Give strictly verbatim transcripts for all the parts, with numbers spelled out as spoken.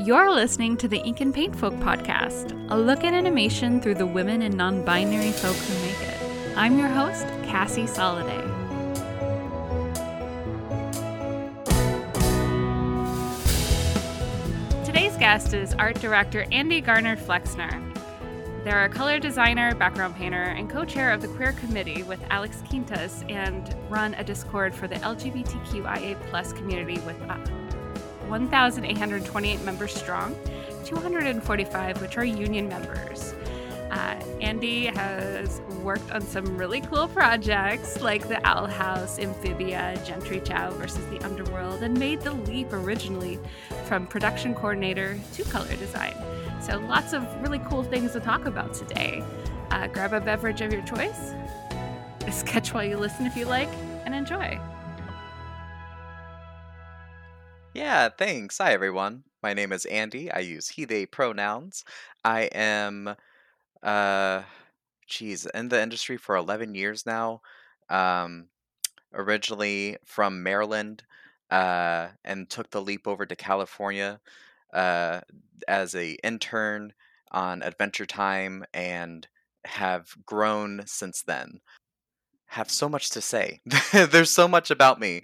You're listening to the Ink and Paint Folk podcast, a look at animation through the women and non-binary folk who make it. I'm your host, Cassie Soliday. Today's guest is art director Andy Garner Flexner. They're a color designer, background painter, and co-chair of the Queer Committee with Alex Quintas, and run a Discord for the L G B T Q I A plus community with uh, one thousand eight hundred twenty-eight members strong, two hundred forty-five which are union members. Uh, Andy has worked on some really cool projects like the Owl House, Amphibia, Gentry Chow versus the Underworld, and made the leap originally from production coordinator to color design. So lots of really cool things to talk about today. Uh, grab a beverage of your choice, sketch while you listen if you like, and enjoy. Yeah, thanks. Hi, everyone. My name is Andy. I use he, they pronouns. I am, uh, geez, in the industry for eleven years now. Um, originally from Maryland, uh, and took the leap over to California, uh, as a intern on Adventure Time and have grown since then. Have so much to say. There's so much about me.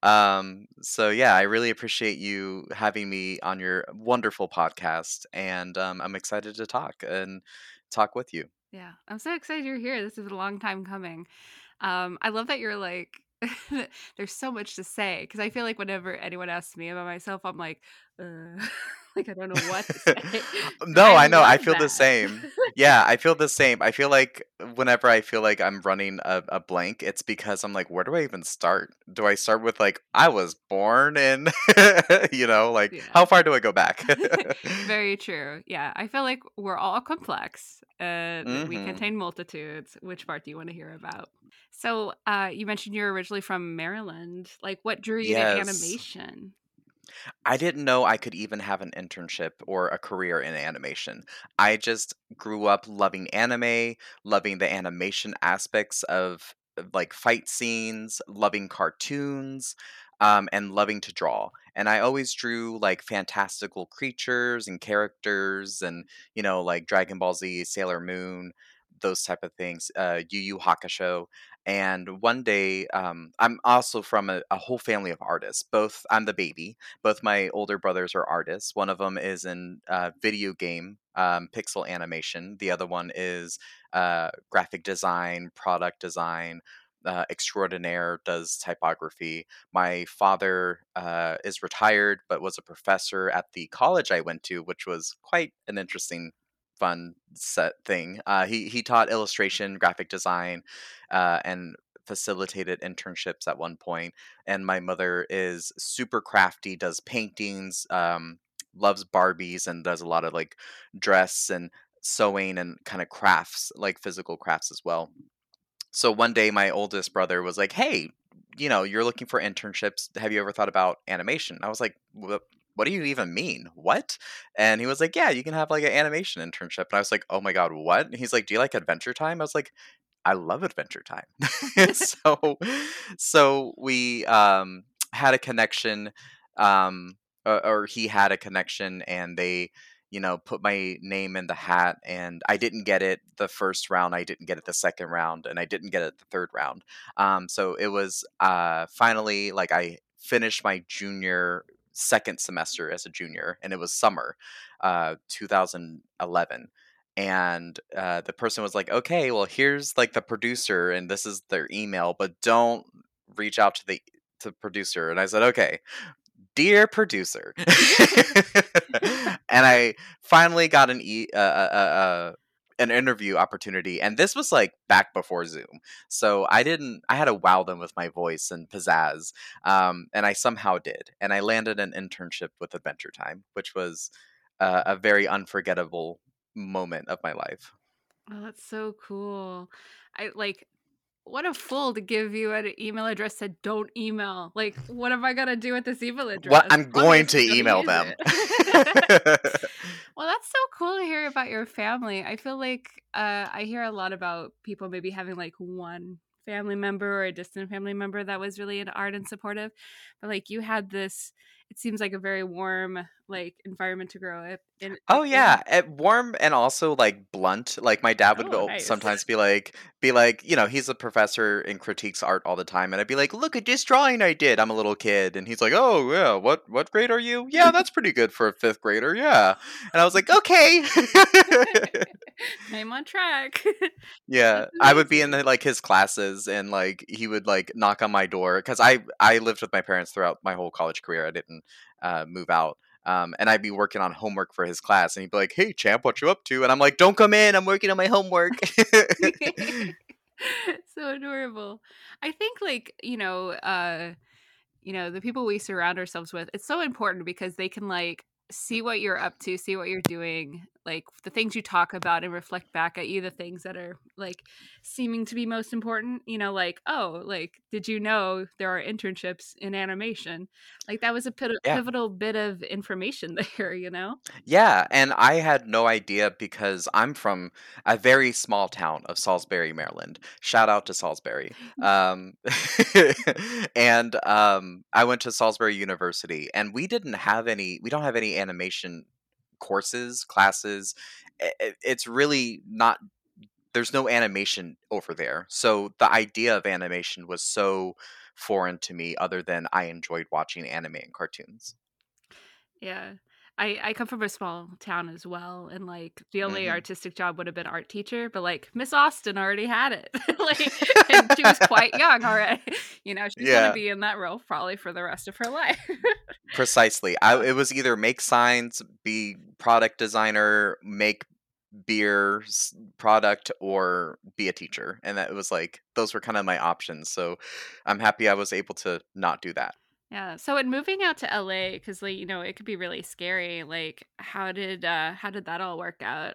Um, so yeah, I really appreciate you having me on your wonderful podcast, and um, I'm excited to talk and talk with you. Yeah, I'm so excited you're here. This is a long time coming. Um, I love that you're like, there's so much to say because I feel like whenever anyone asks me about myself, I'm like, uh, like I don't know what to say. But No, I I know. I love feel the that. same. Yeah, I feel the same. I feel like whenever I feel like I'm running a, a blank, it's because I'm like, where do I even start? Do I start with like, I was born in, you know, like, Yeah. how far do I go back? Very true. Yeah, I feel like we're all complex. Uh, that we hmm contain multitudes. Which part do you want to hear about? So, uh, you mentioned you're originally from Maryland. Like, what drew you to Yes. animation? I didn't know I could even have an internship or a career in animation. I just grew up loving anime, loving the animation aspects of of, like fight scenes, loving cartoons, um, and loving to draw. And I always drew like fantastical creatures and characters, and you know, like Dragon Ball Z, Sailor Moon, those type of things. Uh, Yu Yu Hakusho. And one day, um, I'm also from a, a whole family of artists. Both I'm the baby, both my older brothers are artists. One of them is in uh, video game um, pixel animation. The other one is uh, graphic design, product design. Uh, extraordinaire, does typography. My father uh, is retired, but was a professor at the college I went to, which was quite an interesting, fun set thing. Uh, he he taught illustration, graphic design, uh, and facilitated internships at one point. And my mother is super crafty, does paintings, um, loves Barbies, and does a lot of like dress and sewing and kind of crafts, like physical crafts as well. So one day, my oldest brother was like, "Hey, you know, you're looking for internships. Have you ever thought about animation?" I was like, "What? What do you even mean? What?" And he was like, "Yeah, you can have like an animation internship." And I was like, "Oh my god, what?" And he's like, "Do you like Adventure Time?" I was like, I love Adventure Time. so so we um had a connection, um or, or he had a connection, and they, you know, put my name in the hat, and I didn't get it the first round, I didn't get it the second round, and I didn't get it the third round. Um so it was uh finally like I finished my junior second semester as a junior, and it was summer uh two thousand eleven. And uh, the person was like, "Okay, well, here's like the producer, and this is their email, but don't reach out to the to producer." And I said, "Okay, dear producer," and I finally got an e uh, uh, uh, uh, an interview opportunity, and this was like back before Zoom, so I didn't. I had to wow them with my voice and pizzazz, um, and I somehow did, and I landed an internship with Adventure Time, which was uh, a very unforgettable moment of my life. Oh, that's so cool. I like what a fool to give you an email address that don't email. Like, what am I gonna do with this email What address? I'm going to Obviously, gonna email use them. it. Well, that's so cool to hear about your family. I feel like uh, I hear a lot about people maybe having like one family member or a distant family member that was really into art and supportive. But like you had this, it seems like a very warm like environment to grow up in up Oh in? yeah, eh, warm and also like blunt. Like my dad would Oh, go nice. sometimes be like, be like, you know, he's a professor and critiques art all the time, and I'd be like, look at this drawing I did. I'm a little kid, and he's like, oh yeah, what what grade are you? Yeah, that's pretty good for a fifth grader. Yeah, and I was like, okay. I'm on track. Yeah, That's I would be in amazing. the, like his classes, and like he would like knock on my door because I I lived with my parents throughout my whole college career. I didn't uh, move out, um, and I'd be working on homework for his class, and he'd be like, "Hey, champ, what you up to?" And I'm like, "Don't come in. I'm working on my homework." So adorable. I think like, you know, uh you know, the people we surround ourselves with, it's so important because they can like see what you're up to, see what you're doing, like the things you talk about and reflect back at you, the things that are like seeming to be most important, you know, like, oh, like, did you know there are internships in animation? Like that was a pit- Yeah. pivotal bit of information there, you know? Yeah, and I had no idea because I'm from a very small town of Salisbury, Maryland. Shout out to Salisbury. Um, and um, I went to Salisbury University, and we didn't have any. We don't have any animation courses, classes. I- I- It's really not. There's no animation over there, so the idea of animation was so foreign to me. Other than I enjoyed watching anime and cartoons. Yeah. I I come from a small town as well, and, like, the only Hmm. artistic job would have been art teacher, but, like, Miss Austen already had it, like, and she was quite young already, you know, she's gonna Yeah. be in that role probably for the rest of her life. Precisely. I Uh, it was either make signs, be product designer, make beer s- product, or be a teacher. And that was like those were kind of my options. So I'm happy I was able to not do that. yeah, so in moving out to L A, because like, you know, it could be really scary, like, how did, uh how did that all work out?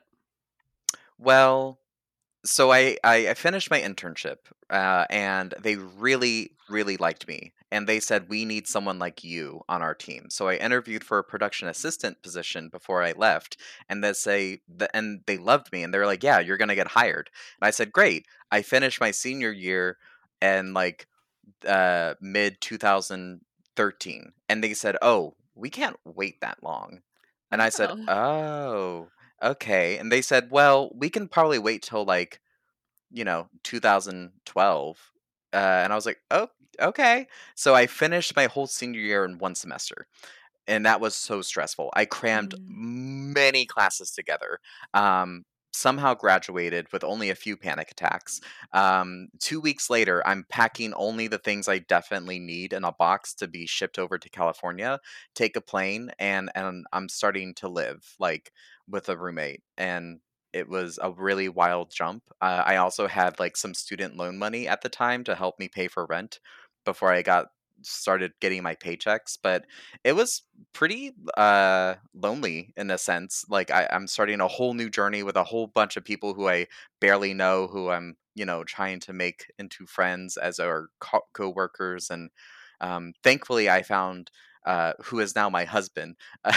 Well, so I, I I finished my internship, uh, and they really really liked me, and they said we need someone like you on our team. So I interviewed for a production assistant position before I left, and they say the, and they loved me, and they were like, yeah, you're gonna get hired. And I said, great. I finished my senior year, and like uh, mid two thousand thirteen, and they said, oh, we can't wait that long. And I said, Oh. oh, okay. And they said, well, we can probably wait till like you know, two thousand twelve. Uh, and I was like, oh, okay. So I finished my whole senior year in one semester. And that was so stressful. I crammed Mm. many classes together. Um, somehow graduated with only a few panic attacks. Um, two weeks later, I'm packing only the things I definitely need in a box to be shipped over to California, take a plane, and and I'm starting to live like with a roommate. And it was a really wild jump. Uh, I also had like some student loan money at the time to help me pay for rent before I got started getting my paychecks, but it was pretty uh lonely in a sense. Like I, I'm starting a whole new journey with a whole bunch of people who I barely know, who I'm you know trying to make into friends as our co- co-workers. And um, thankfully I found uh, who is now my husband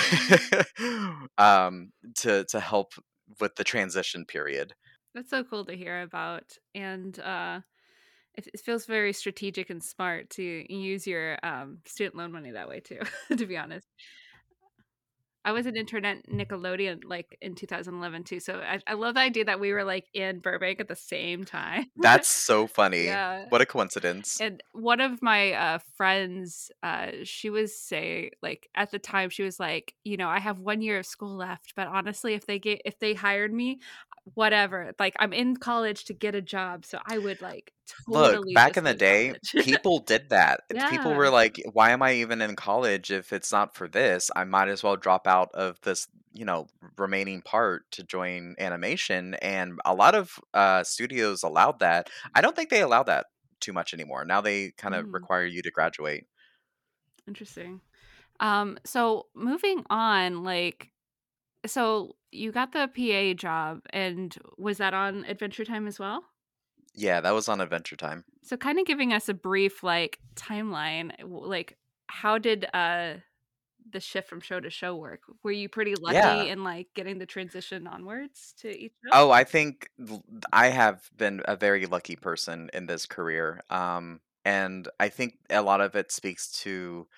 um, to to help with the transition period. That's so cool to hear about, and, uh it it feels very strategic and smart to use your, um, student loan money that way too, to be honest. I was an intern at Nickelodeon, like, in two thousand eleven too, so I I love the idea that we were, like, in Burbank at the same time. That's so funny. Yeah, What a coincidence. and one of my, uh, friends, uh, she was say like, at the time, she was like, you know, "I have one year of school left, but honestly, if they get if they hired me, whatever, like, I'm in college to get a job, so I would, like, Look, totally back in the dismiss day, college." people did that. It's people Yeah. were like, "Why am I even in college if it's not for this? I might as well drop out of this, you know, remaining part to join animation." And a lot of uh, studios allowed that. I don't think they allow that too much anymore. Now they kind of Mm, require you to graduate. interesting. Um, so moving on, like, so you got the P A job, and was that on Adventure Time as well? Yeah, that was on Adventure Time. So kind of giving us a brief like timeline, w- like how did uh the shift from show to show work? Were you pretty lucky Yeah. in like getting the transition onwards to each show? Oh, I think l- I have been a very lucky person in this career. Um, and I think a lot of it speaks to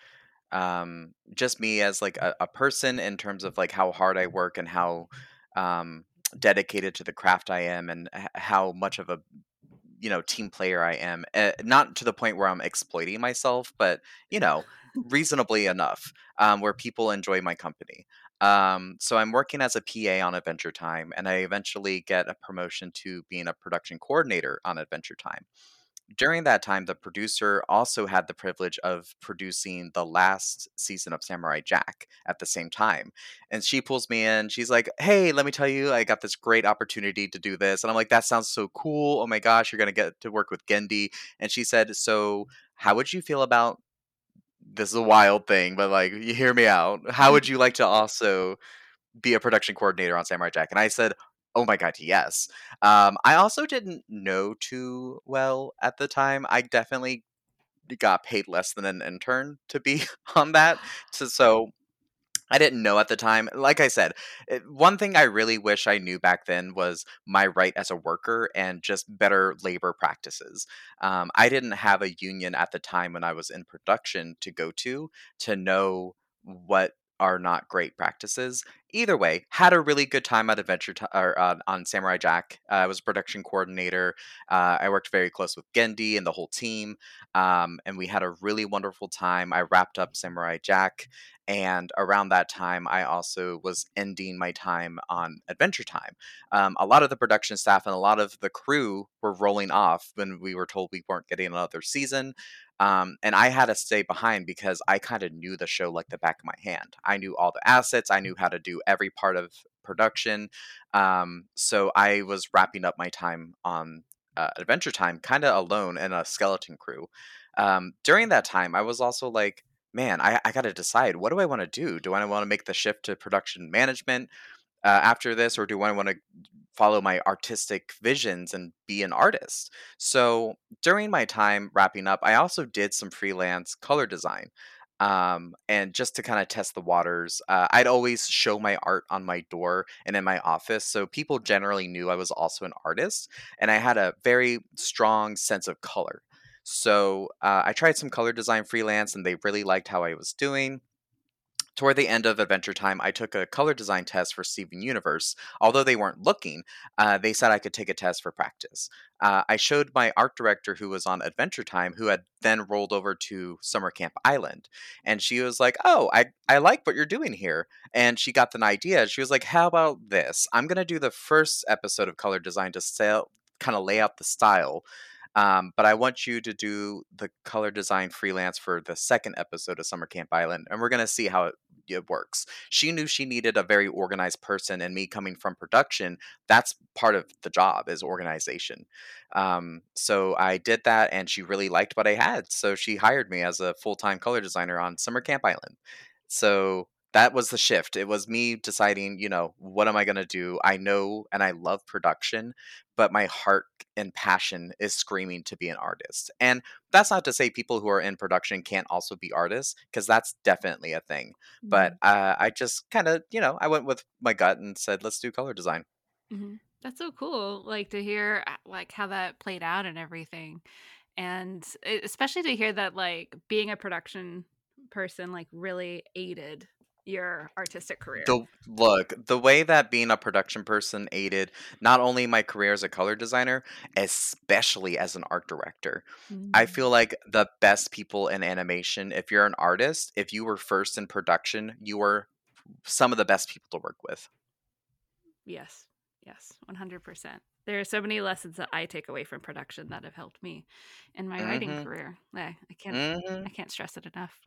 um, just me as like a, a person in terms of like how hard I work and how um, dedicated to the craft I am, and h- how much of a you know team player I am. Uh, not to the point where I'm exploiting myself, but you know reasonably enough, um, where people enjoy my company. Um, so I'm working as a P A on Adventure Time, and I eventually get a promotion to being a production coordinator on Adventure Time. During that time, the producer also had the privilege of producing the last season of Samurai Jack at the same time. And she pulls me in. She's like, "Hey, let me tell you, I got this great opportunity to do this." And I'm like, "That sounds so cool. Oh my gosh, you're going to get to work with Gendy." And she said, "So, how would you feel about this is a wild thing, but like, you hear me out. How would you like to also be a production coordinator on Samurai Jack?" And I said, "Oh my god, yes." Um, I also didn't know too well at the time. I definitely got paid less than an intern to be on that. So, so I didn't know at the time. Like I said, it, one thing I really wish I knew back then was my right as a worker and just better labor practices. Um, I didn't have a union at the time when I was in production to go to to know what are not great practices. Either way, had a really good time at Adventure Ti- or uh, on Samurai Jack. Uh, I was a production coordinator. Uh, I worked very close with Gendy and the whole team, um, and we had a really wonderful time. I wrapped up Samurai Jack, and around that time, I also was ending my time on Adventure Time. Um, a lot of the production staff and a lot of the crew were rolling off when we were told we weren't getting another season. Um, and I had to stay behind because I kind of knew the show like the back of my hand. I knew all the assets, I knew how to do every part of production. Um, so I was wrapping up my time on uh, Adventure Time kind of alone in a skeleton crew. Um, during that time, I was also like, man, I, I got to decide, what do I want to do? Do I want to make the shift to production management uh, after this, or do I want to follow my artistic visions and be an artist? So during my time wrapping up, I also did some freelance color design. Um, and just to kind of test the waters, uh, I'd always show my art on my door and in my office. So people generally knew I was also an artist, and I had a very strong sense of color. So uh, I tried some color design freelance, and they really liked how I was doing. Toward the end of Adventure Time, I took a color design test for Steven Universe. Although they weren't looking, uh, they said I could take a test for practice. Uh, I showed my art director, who was on Adventure Time, who had then rolled over to Summer Camp Island. And she was like, "Oh, I, I like what you're doing here." And she got an idea. She was like, "How about this? I'm going to do the first episode of color design to sell, kind of lay out the style. Um, but I want you to do the color design freelance for the second episode of Summer Camp Island, and we're going to see how it, it works." She knew she needed a very organized person, and me coming from production, that's part of the job is organization. Um, so I did that, and she really liked what I had. So she hired me as a full time color designer on Summer Camp Island. So that was the shift. It was me deciding, you know, what am I going to do? I know and I love production, but my heart and passion is screaming to be an artist. And that's not to say people who are in production can't also be artists, because that's definitely a thing. But Mhm. uh, I just kind of, you know, I went with my gut and said, let's do color design. Mhm. That's so cool, like, to hear, uh, like, how that played out and everything, and e especially to hear that, like, being a production person, like, really aided your artistic career. The look, the way that being a production person aided not only my career as a color designer, especially as an art director. I Mm. feel like the best people in animation, if you're an artist, if you were first in production, you were some of the best people to work with. Yes. Yes, one hundred percent. There are so many lessons that I take away from production that have helped me in my writing Mhm. career. I I can't I Mhm. can't stress it enough.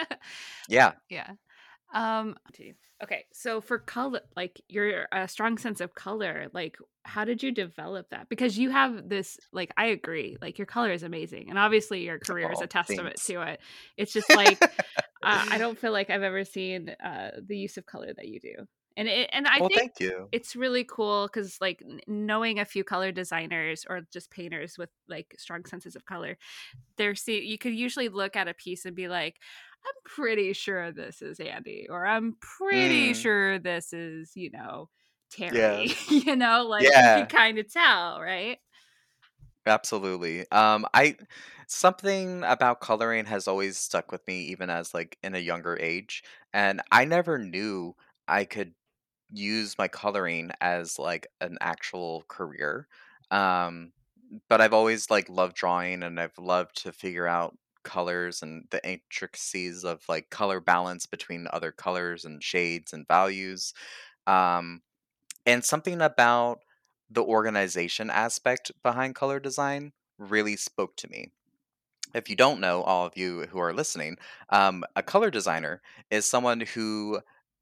Yeah. Yeah. Um, to okay, so for color, like your a strong sense of color, like how did you develop that? Because you have this, like I agree, like your color is amazing, and obviously your career is a Oh, testament thanks. to it. It's just like uh, I don't feel like I've ever seen uh, the use of color that you do, and it, and I Well, think thank you. it's really cool because like n- knowing a few color designers or just painters with like strong senses of color, they're see you could usually look at a piece and be like, I'm pretty sure this is Andy, or I'm pretty Mm, sure this is, you know, yeah. Terry. You know, like you could Yeah. kind of tell, right? Absolutely. Um, I something about coloring has always stuck with me, even as like in a younger age, and I never knew I could use my coloring as like an actual career. Um, but I've always like loved drawing, and I've loved to figure out colors and the intricacies of like color balance between other colors and shades and values. Um, and something about the organization aspect behind color design really spoke to me. If you don't know, all of you who are listening, um, a color designer is someone who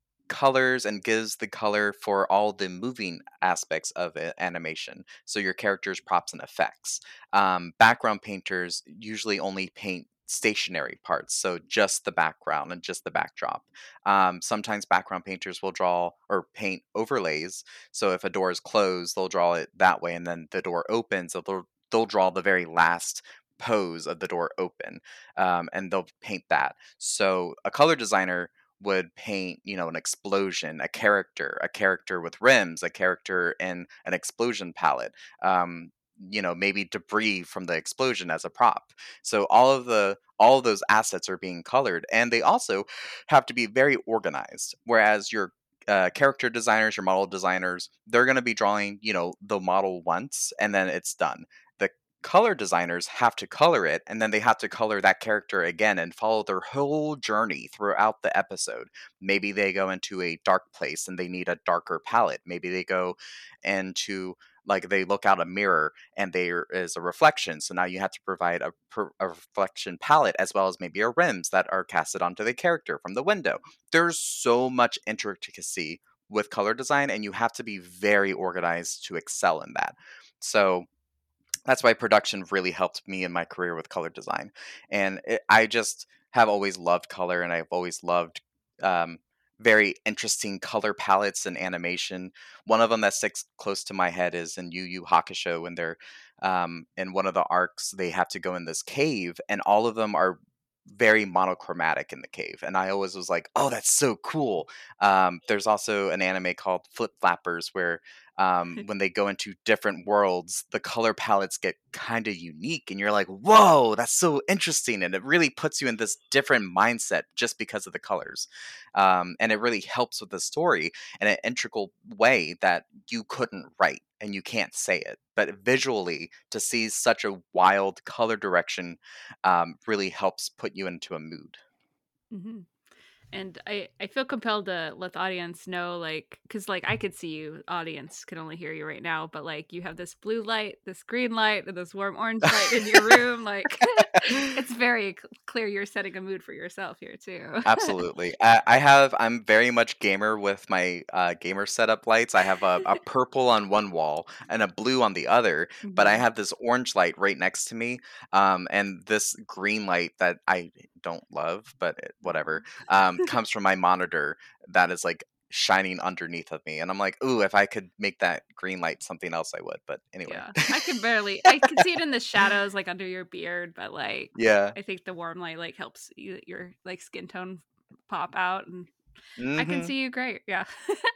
colors and gives the color for all the moving aspects of a- animation. So your characters, props, and effects. Um, background painters usually only paint stationary parts, so just the background and just the backdrop. Um, sometimes background painters will draw or paint overlays. So if a door is closed, they'll draw it that way, and then the door opens, so they'll they'll draw the very last pose of the door open, um, and they'll paint that. So a color designer would paint, you know, an explosion, a character, a character with rims, a character in an explosion palette, um, you know, maybe debris from the explosion as a prop. So all of the all of those assets are being colored, and they also have to be very organized. Whereas your uh, character designers, your model designers, they're going to be drawing, you know, the model once and then it's done. The color designers have to color it, and then they have to color that character again and follow their whole journey throughout the episode. Maybe they go into a dark place and they need a darker palette. Maybe they go into, like, they look out a mirror and there is a reflection, so now you have to provide a, per- a reflection palette as well as maybe a rims that are casted onto the character from the window. There's so much intricacy with color design, and you have to be very organized to excel in that. So that's why production really helped me in my career with color design. And it, I just have always loved color, and I've always loved um, very interesting color palettes and animation. One of them that sticks close to my head is in Yu Yu Hakusho, when they're um, in one of the arcs, they have to go in this cave, and all of them are very monochromatic in the cave. And I always was like, oh, that's so cool. Um, there's also an anime called Flip Flappers, where um, when they go into different worlds, the color palettes get kind of unique, and you're like, "Whoa, that's so interesting!" And it really puts you in this different mindset just because of the colors, um, and it really helps with the story in an integral way that you couldn't write and you can't say it. But visually, to see such a wild color direction um, really helps put you into a mood. Hmm. And I, I feel compelled to let the audience know, like, because, like, I could see you, audience can only hear you right now, but, like, you have this blue light, this green light, and this warm orange light in your room. Like, it's very c- clear you're setting a mood for yourself here, too. Absolutely. I, I have, I'm very much gamer with my uh, gamer setup lights. I have a, a purple on one wall and a blue on the other, but I Hmm. have this orange light right next to me, um, and this green light that I don't love, but it, whatever, um, comes from my monitor that is like shining underneath of me. And I'm like, ooh, if I could make that green light something else, I would. But anyway. Yeah, I can barely, I can see it in the shadows, like, under your beard, but, like, Yeah. I think the warm light, like, helps you, your, like, skin tone pop out, and I can Mm-hmm. see you great. Yeah.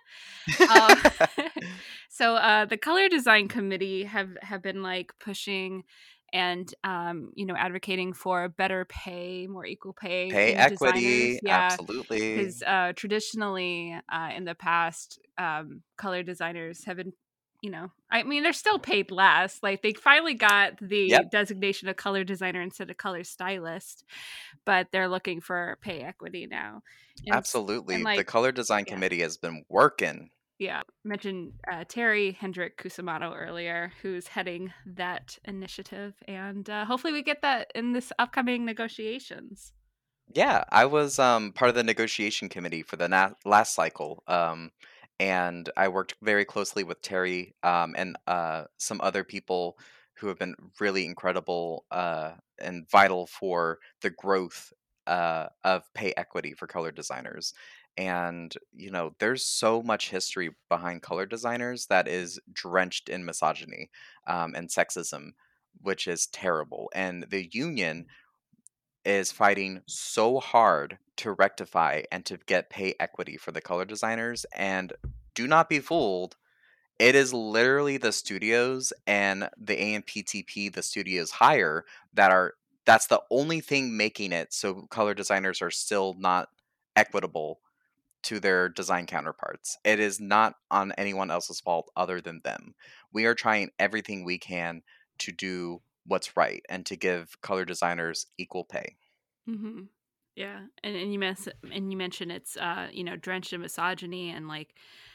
Uh, so uh, the color design committee have have been like pushing and um, you know, advocating for better pay, more equal pay Pay in equity. designers. Yeah, Absolutely. because uh, traditionally uh, in the past, um, color designers have been, you know, I mean, they're still paid less. Like, they finally got the Yep. designation of color designer instead of color stylist, but they're looking for pay equity now. And s- and Absolutely. The like, color design yeah. committee has been working. Yeah, mentioned uh, Terry Hendrick Kusumato earlier, who's heading that initiative, and uh, hopefully we get that in this upcoming negotiations. Yeah, I was um, part of the negotiation committee for the na- last cycle, um, and I worked very closely with Terry um, and uh, some other people who have been really incredible uh, and vital for the growth uh, of pay equity for color designers. And you know, there's so much history behind color designers that is drenched in misogyny um, and sexism, which is terrible. And the union is fighting so hard to rectify and to get pay equity for the color designers. And do not be fooled, It is literally the studios and the A M P T P the studios hire that are that's the only thing making it so color designers are still not equitable to their design counterparts. It is not on anyone else's fault other than them. We are trying everything we can to do what's right and to give color designers equal pay. Mm-hmm. Yeah, and and you mess and you mentioned it's uh you know drenched in misogyny and like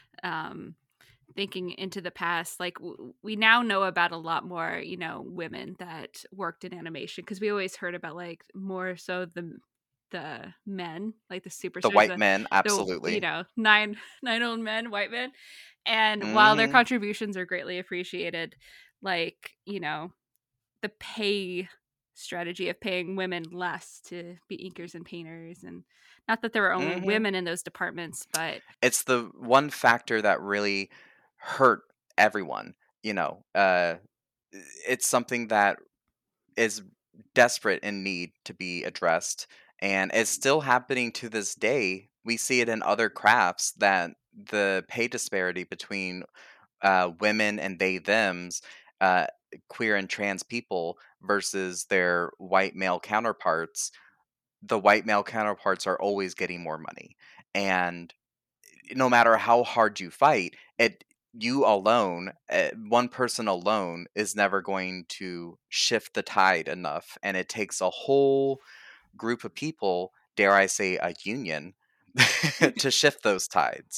um thinking into the past, like w- we now know about a lot more you know women that worked in animation because we always heard about like more so the the men like the The superstars white the men, the you absolutely. know nine nine old men white men, and while their Mhm. contributions are greatly appreciated, like you know the pay strategy of paying women less to be inkers and painters, and not that there were only Mhm. women in those departments, but It's the one factor that really hurt everyone, you know. Uh it's something that is desperate in need to be addressed, and it's still happening to this day. We see it in other crafts that the pay disparity between uh, women and they thems, uh, queer and trans people versus their white male counterparts. The white male counterparts are always getting more money, and no matter how hard you fight it, you alone, uh, one person alone is never going to shift the tide enough, and it takes a whole group of people, dare I say a union, to shift those tides.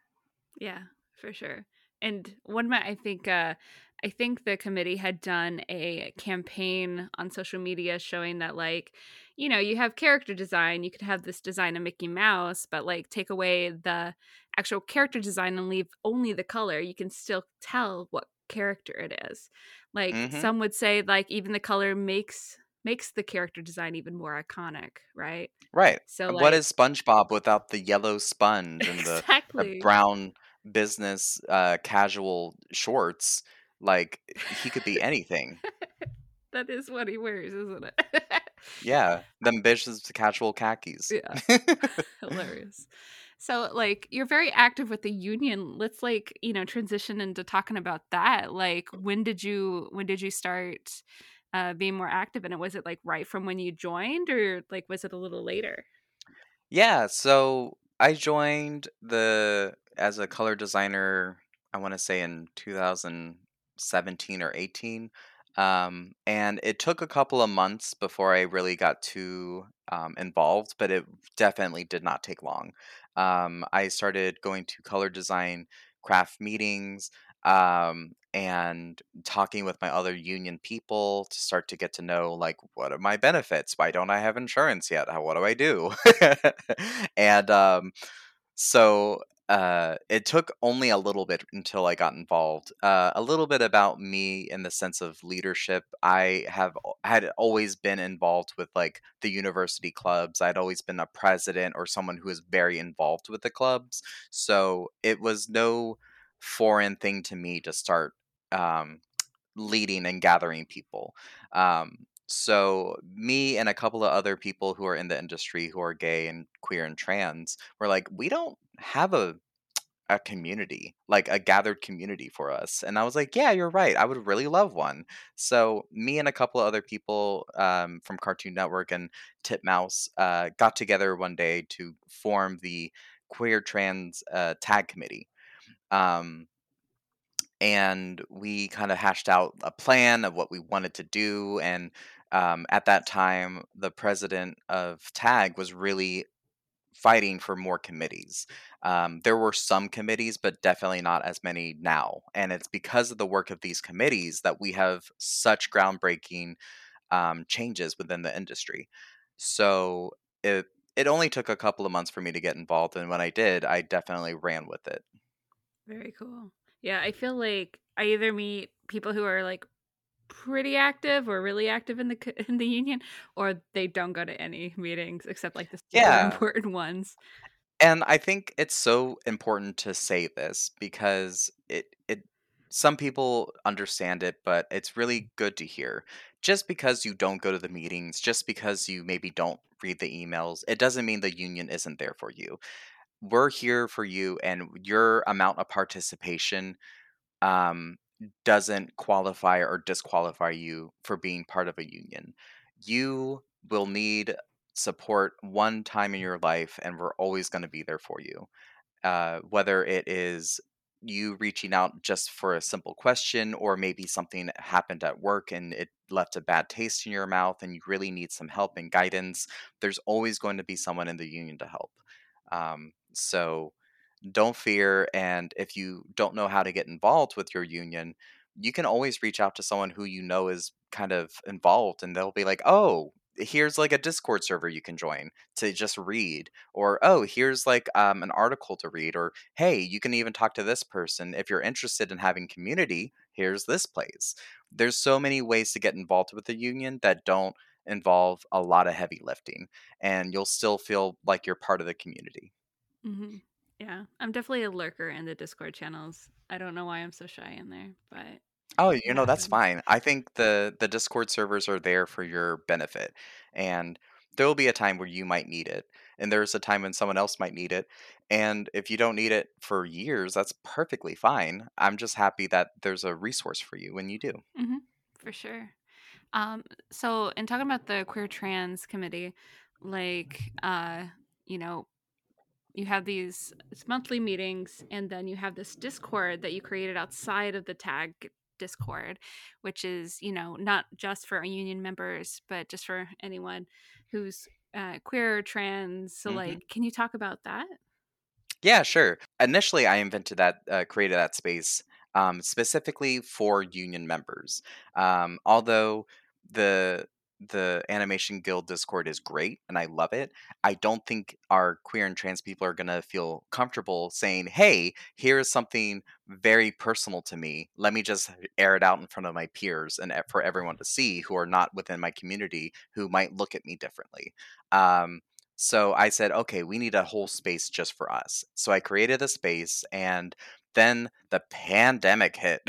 yeah, for sure. And one of my, I think, uh, I think the committee had done a campaign on social media showing that, like, you know, you have character design, you could have this design of Mickey Mouse, but like take away the actual character design and leave only the color, you can still tell what character it is. Like Hmm. some would say, like even the color makes makes the character design even more iconic, right? Right. So What like is SpongeBob without the yellow sponge and the, the exactly. brown business uh, casual shorts? Like, he could be anything. That is what he wears, isn't it? Yeah, them business casual khakis. Yeah, hilarious. So, like, you're very active with the union. Let's like, you know, transition into talking about that. Like, when did you when did you start uh being more active in it? Was it like right from when you joined or like was it a little later? Yeah, so I joined the as a color designer, I want to say in two thousand seventeen or eighteen. Um, and it took a couple of months before I really got too um, involved, but it definitely did not take long. Um, I started going to color design craft meetings, um, and talking with my other union people to start to get to know, like, what are my benefits? Why don't I have insurance yet? How, what do I do? and um, so uh, it took only a little bit until I got involved. Uh, a little bit about me in the sense of leadership. I have al- had always been involved with like the university clubs. I'd always been a president or someone who is very involved with the clubs. So it was no foreign thing to me to start um, leading and gathering people. Um, so me and a couple of other people who are in the industry who are gay and queer and trans were like, we don't have a a community, like a gathered community for us. And I was like, yeah, you're right. I would really love one. So me and a couple of other people um, from Cartoon Network and Titmouse uh, got together one day to form the Queer Trans uh, Tag Committee. Um, and we kind of hashed out a plan of what we wanted to do. And um, at that time, the president of TAG was really fighting for more committees. Um, there were some committees, but definitely not as many now. And it's because of the work of these committees that we have such groundbreaking um, changes within the industry. So it it only took a couple of months for me to get involved, and when I did, I definitely ran with it. Very cool. Yeah, I feel like I either meet people who are like pretty active or really active in the co- in the union, or they don't go to any meetings except like the super Yeah, important ones. and I think it's so important to say this because it it some people understand it, but it's really good to hear. Just because you don't go to the meetings, just because you maybe don't read the emails, it doesn't mean the union isn't there for you. We're here for you, and your amount of participation um, doesn't qualify or disqualify you for being part of a union. You will need support one time in your life, and we're always going to be there for you. Uh, whether it is you reaching out just for a simple question, or maybe something that happened at work and it left a bad taste in your mouth and you really need some help and guidance, there's always going to be someone in the union to help. Um, so don't fear. And if you don't know how to get involved with your union, you can always reach out to someone who you know is kind of involved, and they'll be like, oh, here's like a Discord server you can join to just read, or oh, here's like um, an article to read, or hey, you can even talk to this person if you're interested in having community. Here's this place. There's so many ways to get involved with the union that don't involve a lot of heavy lifting, and you'll still feel like you're part of the community. Hmm. Yeah, I'm definitely a lurker in the Discord channels. I don't know why I'm so shy in there, but Oh, it you know, that's happens. fine. I think the the Discord servers are there for your benefit, and there will be a time where you might need it, and there's a time when someone else might need it. And if you don't need it for years, that's perfectly fine. I'm just happy that there's a resource for you when you do. Hmm. For sure. Um, so in talking about the queer trans committee, like uh, you know, you have these it's monthly meetings, and then you have this Discord that you created outside of the tag Discord, which is, you know, not just for union members, but just for anyone who's uh, queer or trans. So hmm like, can you talk about that? Yeah, sure. Initially, I invented that, uh, created that space um, specifically for union members. Um, although the the Animation Guild Discord is great and I love it, I don't think our queer and trans people are gonna feel comfortable saying, "Hey, here is something very personal to me. Let me just air it out in front of my peers and e- for everyone to see who are not within my community who might look at me differently." Um, so I said, okay, we need a whole space just for us. So I created a space, and then the pandemic hit.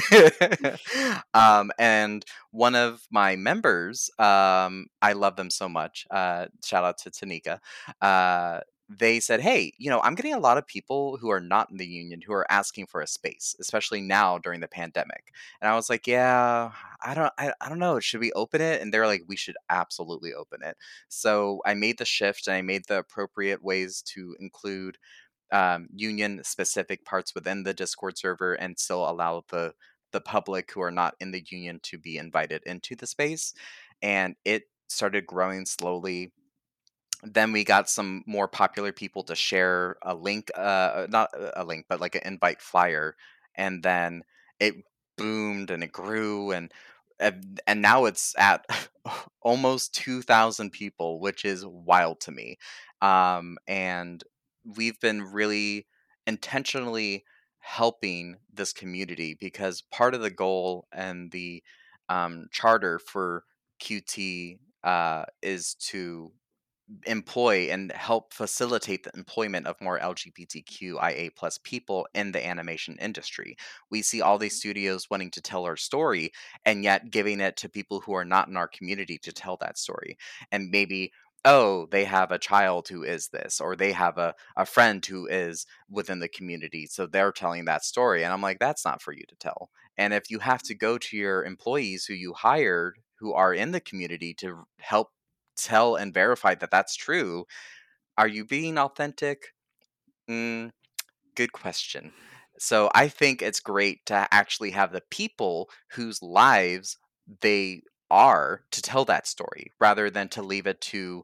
um, and one of my members, um, I love them so much. Uh, shout out to Tanika. Uh, they said, hey, you know, I'm getting a lot of people who are not in the union who are asking for a space, especially now during the pandemic. And I was like, yeah, I don't, I, I don't know. Should we open it? And they're like, we should absolutely open it. So I made the shift and I made the appropriate ways to include um, union specific parts within the Discord server and still allow the the public who are not in the union to be invited into the space. And it started growing slowly. Then we got some more popular people to share a link, uh, not a link, but like an invite flyer, and then it boomed and it grew, and and, and now it's at almost two thousand people, which is wild to me. Um, and we've been really intentionally helping this community because part of the goal and the um, charter for Q T uh, is to employ and help facilitate the employment of more LGBTQIA plus people in the animation industry. We see all these studios wanting to tell our story and yet giving it to people who are not in our community to tell that story. And maybe, oh, they have a child who is this, or they have a, a friend who is within the community. So they're telling that story. And I'm like, that's not for you to tell. And if you have to go to your employees who you hired who are in the community to help tell and verify that that's true, are you being authentic? Mm, good question. So I think it's great to actually have the people whose lives they are to tell that story rather than to leave it to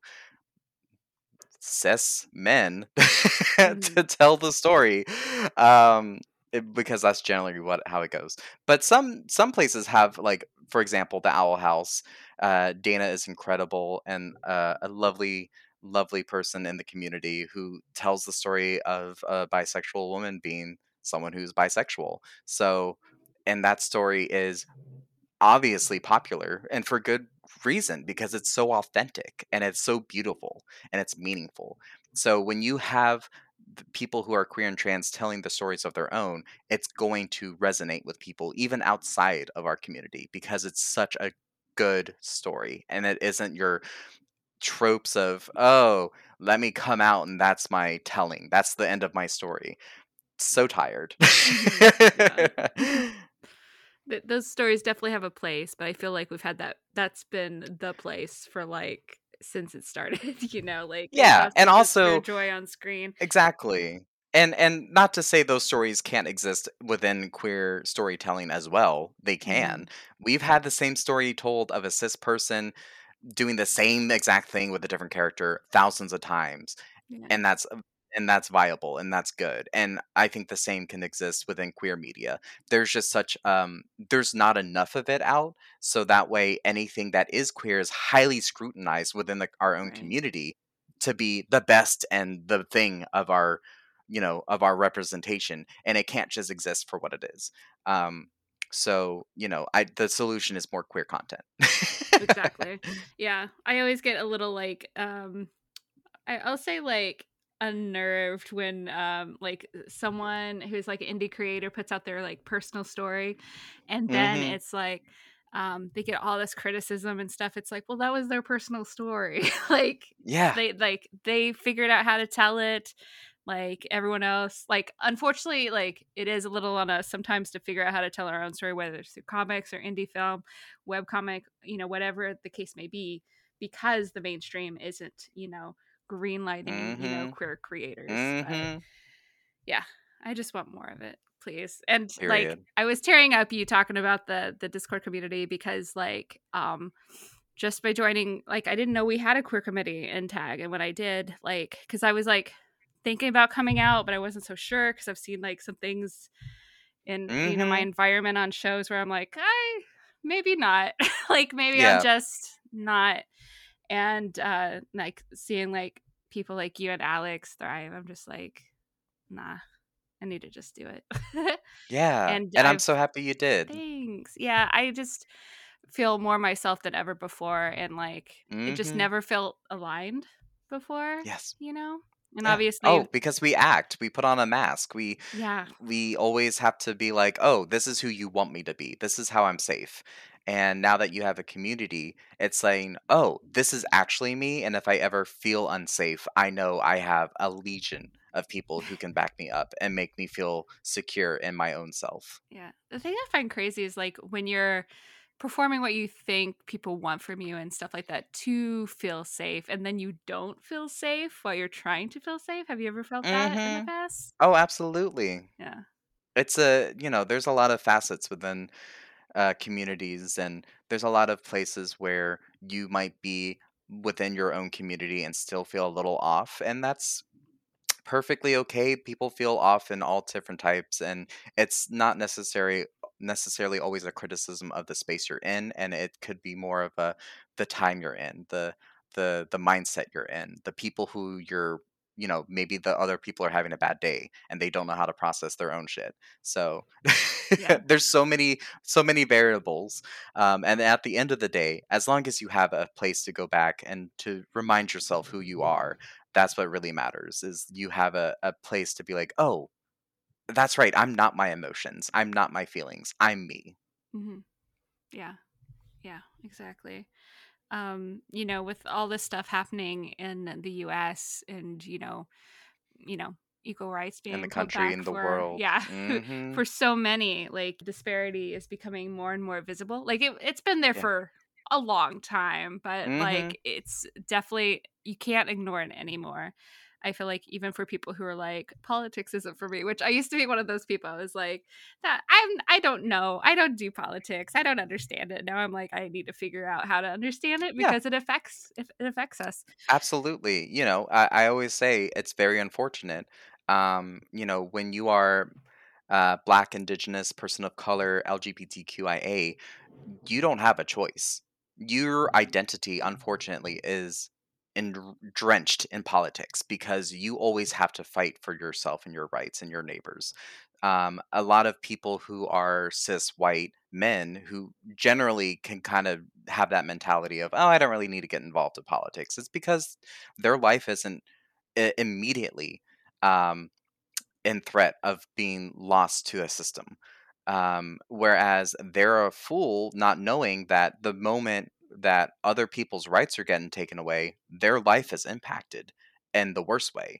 cis men to Hmm. tell the story. Um, it- because that's generally what how it goes. But some some places have, like, for example, the Owl House. Uh, Dana is incredible and uh, a lovely lovely person in the community who tells the story of a bisexual woman being someone who's bisexual. So, and that story is obviously popular and for good reason because it's so authentic and it's so beautiful and it's meaningful. So when you have the people who are queer and trans telling the stories of their own, it's going to resonate with people even outside of our community because it's such a good story and it isn't your tropes of, oh, let me come out and that's my telling, that's the end of my story. so tired. Hmm. Yeah. Th- those stories definitely have a place, but I feel like we've had that that's been the place for like since it started, you know, like it Yeah, has and been just pure also joy on screen. exactly. And and not to say those stories can't exist within queer storytelling as well. They Hmm. can. We've had the same story told of a cis person doing the same exact thing with a different character thousands of times, Yeah. and that's and that's viable and that's good. And I think the same can exist within queer media. There's just such um there's not enough of it out, so that way anything that is queer is highly scrutinized within the, our own Right. community to be the best and the thing of our you know of our representation, and it can't just exist for what it is. um so you know I the solution is more queer content. Exactly. Yeah. I always get a little like um I, I'll say like unnerved when um like someone who's like an indie creator puts out their like personal story and then Hmm. it's like um they get all this criticism and stuff. It's like, well, that was their personal story. Like Yeah. they like they figured out how to tell it like everyone else. Like unfortunately, like it is a little on us sometimes to figure out how to tell our own story, whether it's through comics or indie film, web comic, you know, whatever the case may be, because the mainstream isn't, you know, green lighting, you know, Hmm. queer creators. But Hmm. yeah, I just want more of it, please. And like Period. I was tearing up you talking about the the Discord community because like um just by joining, like I didn't know we had a queer committee in tag, and when I did, like because I was like thinking about coming out, but I wasn't so sure because I've seen like some things in, you know, my Hmm. environment on shows where I'm like, I maybe not. Like maybe I'm Yeah. just not. And uh like seeing like people like you and Alex thrive, I'm just like, nah, I need to just do it. Yeah. And And I'm I've so happy you did. thanks. Yeah, I just feel more myself than ever before, and like it just Hmm. never felt aligned before, Yes. you know? And Yeah. Oh, obviously, because we act. We put on a mask. We yeah, we always have to be like, "Oh, this is who you want me to be. This is how I'm safe." And now that you have a community, it's saying, "Oh, this is actually me, and if I ever feel unsafe, I know I have a legion of people who can back me up and make me feel secure in my own self." yeah. The thing I find crazy is like when you're performing what you think people want from you and stuff like that to feel safe, and then you don't feel safe while you're trying to feel safe. Have you ever felt that in the Mhm. past? Oh, absolutely. Yeah. It's a, you know, there's a lot of facets within uh, communities, and there's a lot of places where you might be within your own community and still feel a little off, and that's perfectly okay. People feel off in all different types, and it's not necessary necessarily always a criticism of the space you're in, and it could be more of a the time you're in, the the the mindset you're in, the people who you're you know maybe the other people are having a bad day and they don't know how to process their own shit. So Yeah. there's so many so many variables, um, and at the end of the day, as long as you have a place to go back and to remind yourself who you are, that's what really matters. Is you have a, a place to be like, oh, that's right, I'm not my emotions, I'm not my feelings, I'm me. Hmm. Yeah. Yeah, exactly. Um, you know, with all this stuff happening in the U S and, you know, you know, equal rights In the being pulled country, back in the for, world. yeah, Mm-hmm. for so many, like disparity is becoming more and more visible. Like it, it's been there Yeah. for a long time, but Mm-hmm. like it's definitely, you can't ignore it anymore. I feel like even for people who are like politics isn't for me, which I used to be one of those people. I was like that I'm I don't know. I don't do politics. I don't understand it. Now I'm like I need to figure out how to understand it Yeah, because it affects it, it affects us. absolutely. You know, I, I always say it's very unfortunate. Um, you know, when you are uh, Black, Indigenous, person of color, L G B T Q I A, you don't have a choice. Your identity, unfortunately, is in, drenched in politics because you always have to fight for yourself and your rights and your neighbors. Um, a lot of people who are cis white men who generally can kind of have that mentality of, oh, I don't really need to get involved in politics. It's because their life isn't i- immediately um, in threat of being lost to a system. Um, whereas they're a fool not knowing that the moment that other people's rights are getting taken away, their life is impacted in the worst way.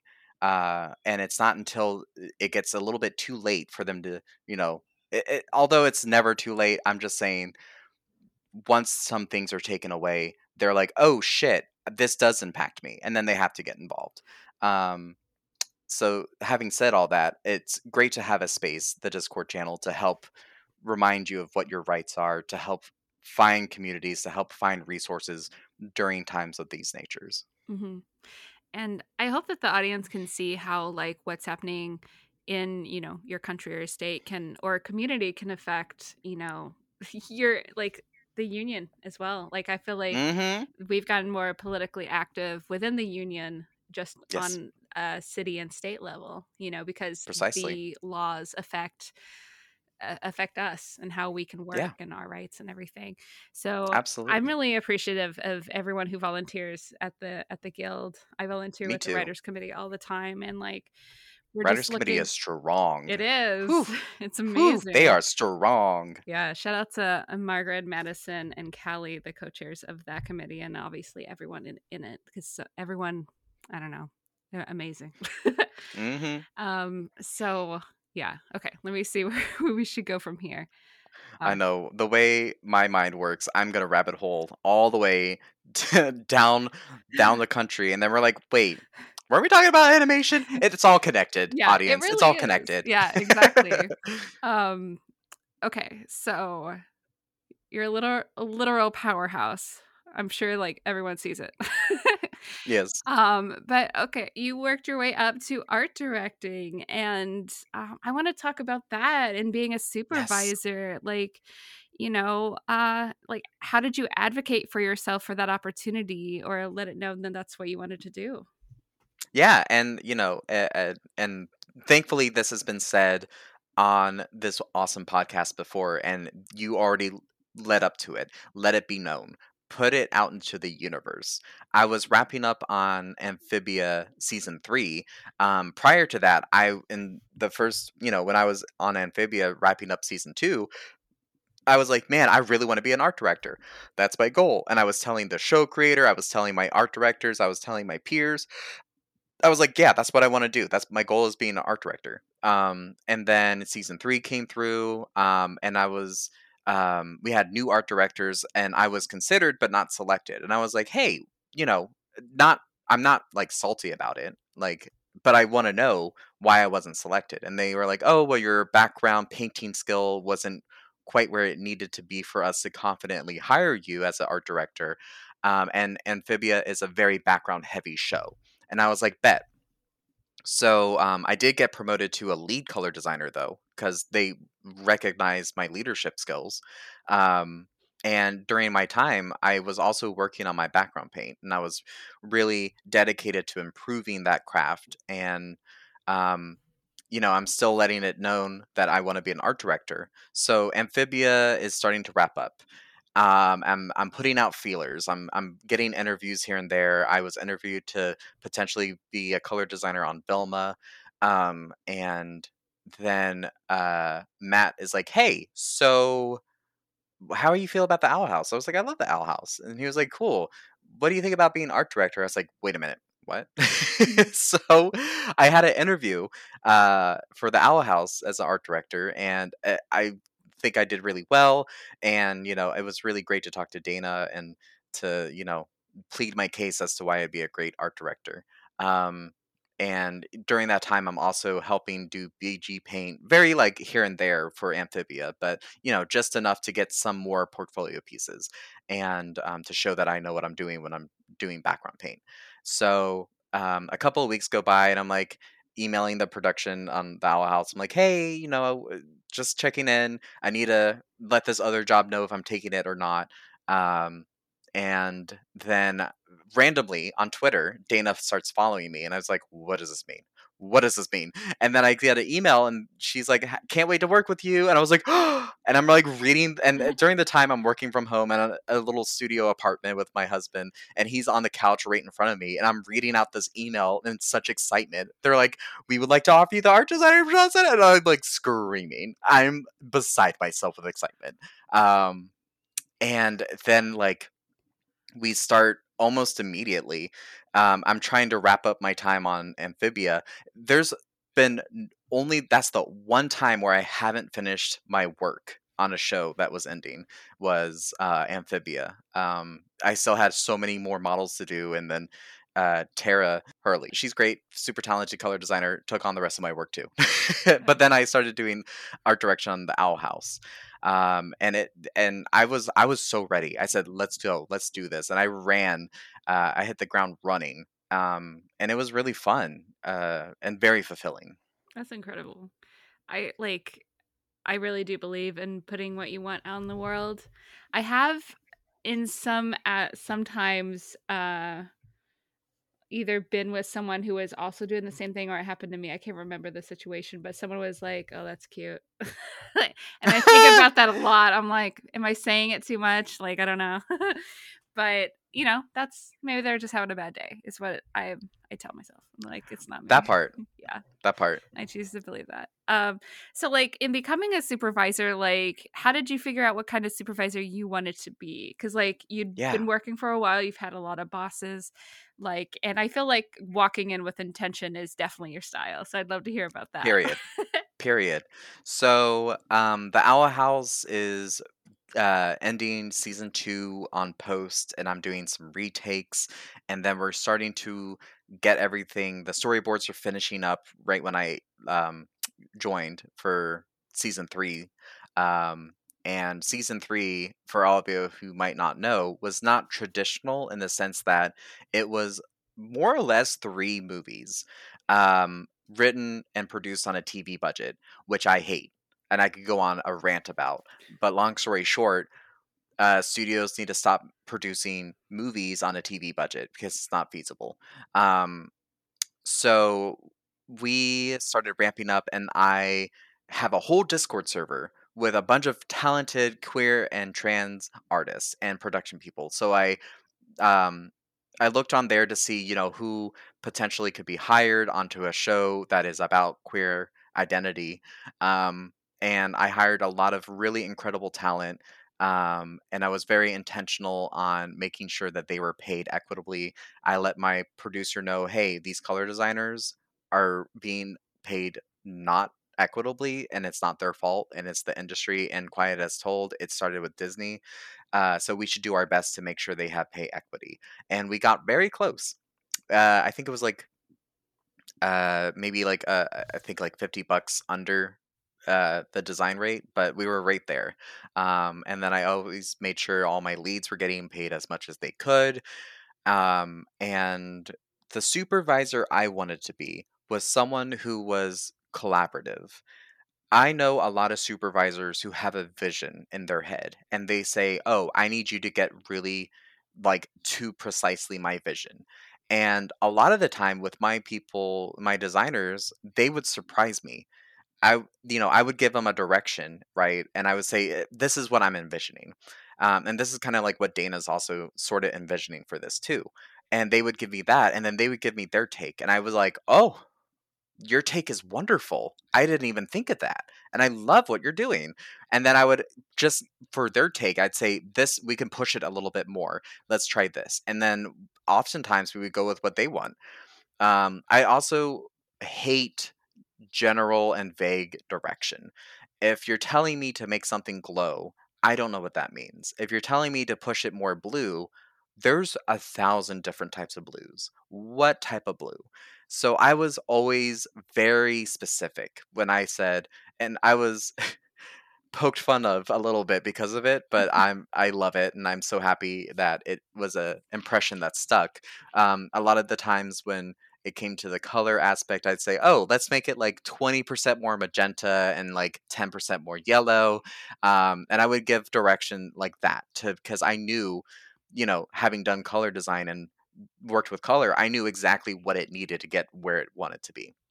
Uh, and it's not until it gets a little bit too late for them to, you know, it, it, although it's never too late, I'm just saying once some things are taken away, they're like, oh shit, this does impact me. And then they have to get involved. Um, so having said all that, it's great to have a space, the Discord channel, to help remind you of what your rights are, to help find communities, to help find resources during times of these natures. Hmm. And I hope that the audience can see how like what's happening in, you know, your country or state can or community can affect, you know, your like the union as well. Like I feel like Mm-hmm. we've gotten more politically active within the union just Yes, on a city and state level, you know, because precisely. the laws affect uh, affect us and how we can work Yeah, and our rights and everything. So I'm absolutely. really appreciative of everyone who volunteers at the at the guild. I volunteer Me with the too. writers committee all the time, and like we're Writers just Committee looking. is strong. It is. Whew, It's whew, they amazing. are strong. Yeah, shout out to uh, Margaret, Madison, and Callie, the co-chairs of that committee, and obviously everyone in, in it, because so, everyone, I don't know, they're amazing. Mm-hmm. um, so yeah, okay, let me see where we should go from here. I Uh, know the way my mind works. I'm gonna rabbit hole all the way to down down the country, and then we're like, wait, were we talking about animation? It's all connected, yeah, it audience. It's really all is. connected. Yeah, exactly. Um, okay, so you're a little a literal powerhouse. I'm sure like everyone sees it. Yes. um, but okay, you worked your way up to art directing, and um, I want to talk about that and being a Yes. supervisor. Like, you know, uh, like how did you advocate for yourself for that opportunity, or let it know that that's what you wanted to do? Yeah, and you know, uh, uh, and thankfully this has been said on this awesome podcast before, and you already l- led up to it. Let it be known. Put it out into the universe. I was wrapping up on Amphibia season three. Um, prior to that, I in the first, you know, when I was on Amphibia wrapping up season two, I was like, man, I really want to be an art director. That's my goal. And I was telling the show creator, I was telling my art directors, I was telling my peers, I was like, yeah, that's what I want to do. That's my goal is being an art director. Um, and then season three came through, um, and I was, um, we had new art directors, and I was considered but not selected. And I was like, hey, you know, not, I'm not like salty about it, like, but I want to know why I wasn't selected. And they were like, oh, well, your background painting skill wasn't quite where it needed to be for us to confidently hire you as an art director. Um, and Amphibia is a very background heavy show. And I was like, bet. So um, I did get promoted to a lead color designer though, because they recognized my leadership skills. Um, and during my time, I was also working on my background paint, and I was really dedicated to improving that craft. And um, you know, I'm still letting it known that I want to be an art director. So Amphibia is starting to wrap up. Um, I'm I'm putting out feelers. I'm I'm getting interviews here and there. I was interviewed to potentially be a color designer on Velma, um, and then uh, Matt is like, "Hey, so how do you feel about the Owl House?" I was like, "I love the Owl House," and he was like, "Cool. What do you think about being art director?" I was like, "Wait a minute, what?" So I had an interview uh, for the Owl House as an art director, and uh, I think I did really well. And you know, it was really great to talk to Dana and to you know plead my case as to why I'd be a great art director. Um, and during that time, I'm also helping do B G paint, very like here and there for Amphibia, but you know, just enough to get some more portfolio pieces and um, to show that I know what I'm doing when I'm doing background paint. So um, a couple of weeks go by, and I'm like emailing the production on the Owl House. I'm like, hey, you know, uh, just checking in. I need to let this other job know if I'm taking it or not. Um, and then randomly on Twitter, Dana starts following me, and I was like, "What does this mean? What does this mean?" And then I get an email, and she's like, "Ha- Can't wait to work with you." And I was like, "Oh!" And I'm like reading, and uh, during the time I'm working from home in a, a little studio apartment with my husband, and he's on the couch right in front of me, and I'm reading out this email in such excitement. They're like, "We would like to offer you the art designer position," and I'm like screaming. I'm beside myself with excitement. Um, and then like we start almost immediately. Um, I'm trying to wrap up my time on Amphibia. There's been n- only that's the one time where I haven't finished my work on a show that was ending was uh, Amphibia. Um, I still had so many more models to do, and then uh, Tara Hurley, she's great, super talented color designer, took on the rest of my work too. But then I started doing art direction on the Owl House, um, and it and I was I was so ready. I said, "Let's go, let's do this," and I ran. Uh, I hit the ground running, um, and it was really fun uh, and very fulfilling. That's incredible. I like I really do believe in putting what you want out in the world. I have in some at sometimes uh either been with someone who was also doing the same thing or it happened to me. I can't remember the situation, but someone was like, "Oh, that's cute." And I think about that a lot. I'm like, am I saying it too much? Like, I don't know. But, you know, that's maybe they're just having a bad day. Is what I I tell myself. I'm like, it's not That me. part, Yeah. that part. I choose to believe that. Um, so like in becoming a supervisor, like how did you figure out what kind of supervisor you wanted to be? Because like you'd Yeah. been working for a while, you've had a lot of bosses, like, and I feel like walking in with intention is definitely your style. So I'd love to hear about that. Period. Period. So, um, the Owl House is uh, ending season two on post, and I'm doing some retakes, and then we're starting to get everything. The storyboards are finishing up right when I um, joined for season three. Um, and season three, for all of you who might not know, was not traditional in the sense that it was more or less three movies, um, written and produced on a T V budget, which I hate. And I could go on a rant about. But long story short, uh, studios need to stop producing movies on a T V budget because it's not feasible. Um, so we started ramping up, and I have a whole Discord server with a bunch of talented queer and trans artists and production people. So I um I looked on there to see, you know, who potentially could be hired onto a show that is about queer identity. Um, and I hired a lot of really incredible talent. Um, and I was very intentional on making sure that they were paid equitably. I let my producer know, hey, these color designers are being paid not equitably, and it's not their fault, and it's the industry. And quiet as told, it started with Disney, uh, so we should do our best to make sure they have pay equity. And we got very close. Uh, I think it was like uh, maybe like uh, I think like fifty bucks under uh, the design rate, but we were right there. Um, and then I always made sure all my leads were getting paid as much as they could. Um, and the supervisor I wanted to be was someone who was collaborative. I know a lot of supervisors who have a vision in their head and they say, "Oh, I need you to get really like to precisely my vision." And a lot of the time with my people, my designers, they would surprise me. I, you know, I would give them a direction, right? And I would say, "Eh, this is what I'm envisioning." Um, and this is kind of like what Dana's also sort of envisioning for this too. And they would give me that, and then they would give me their take. And I was like, "Oh, your take is wonderful. I didn't even think of that. And I love what you're doing." And then I would just, for their take, I'd say, this, we can push it a little bit more. Let's try this. And then oftentimes we would go with what they want. Um, I also hate general and vague direction. If you're telling me to make something glow, I don't know what that means. If you're telling me to push it more blue, there's a thousand different types of blues. What type of blue? So I was always very specific when I said, and I was poked fun of a little bit because of it, but I'm I love it, and I'm so happy that it was a impression that stuck. Um, a lot of the times when it came to the color aspect, I'd say, "Oh, let's make it like twenty percent more magenta and like ten percent more yellow," um, and I would give direction like that to because I knew, you know, having done color design and worked with color, I knew exactly what it needed to get where it wanted to be.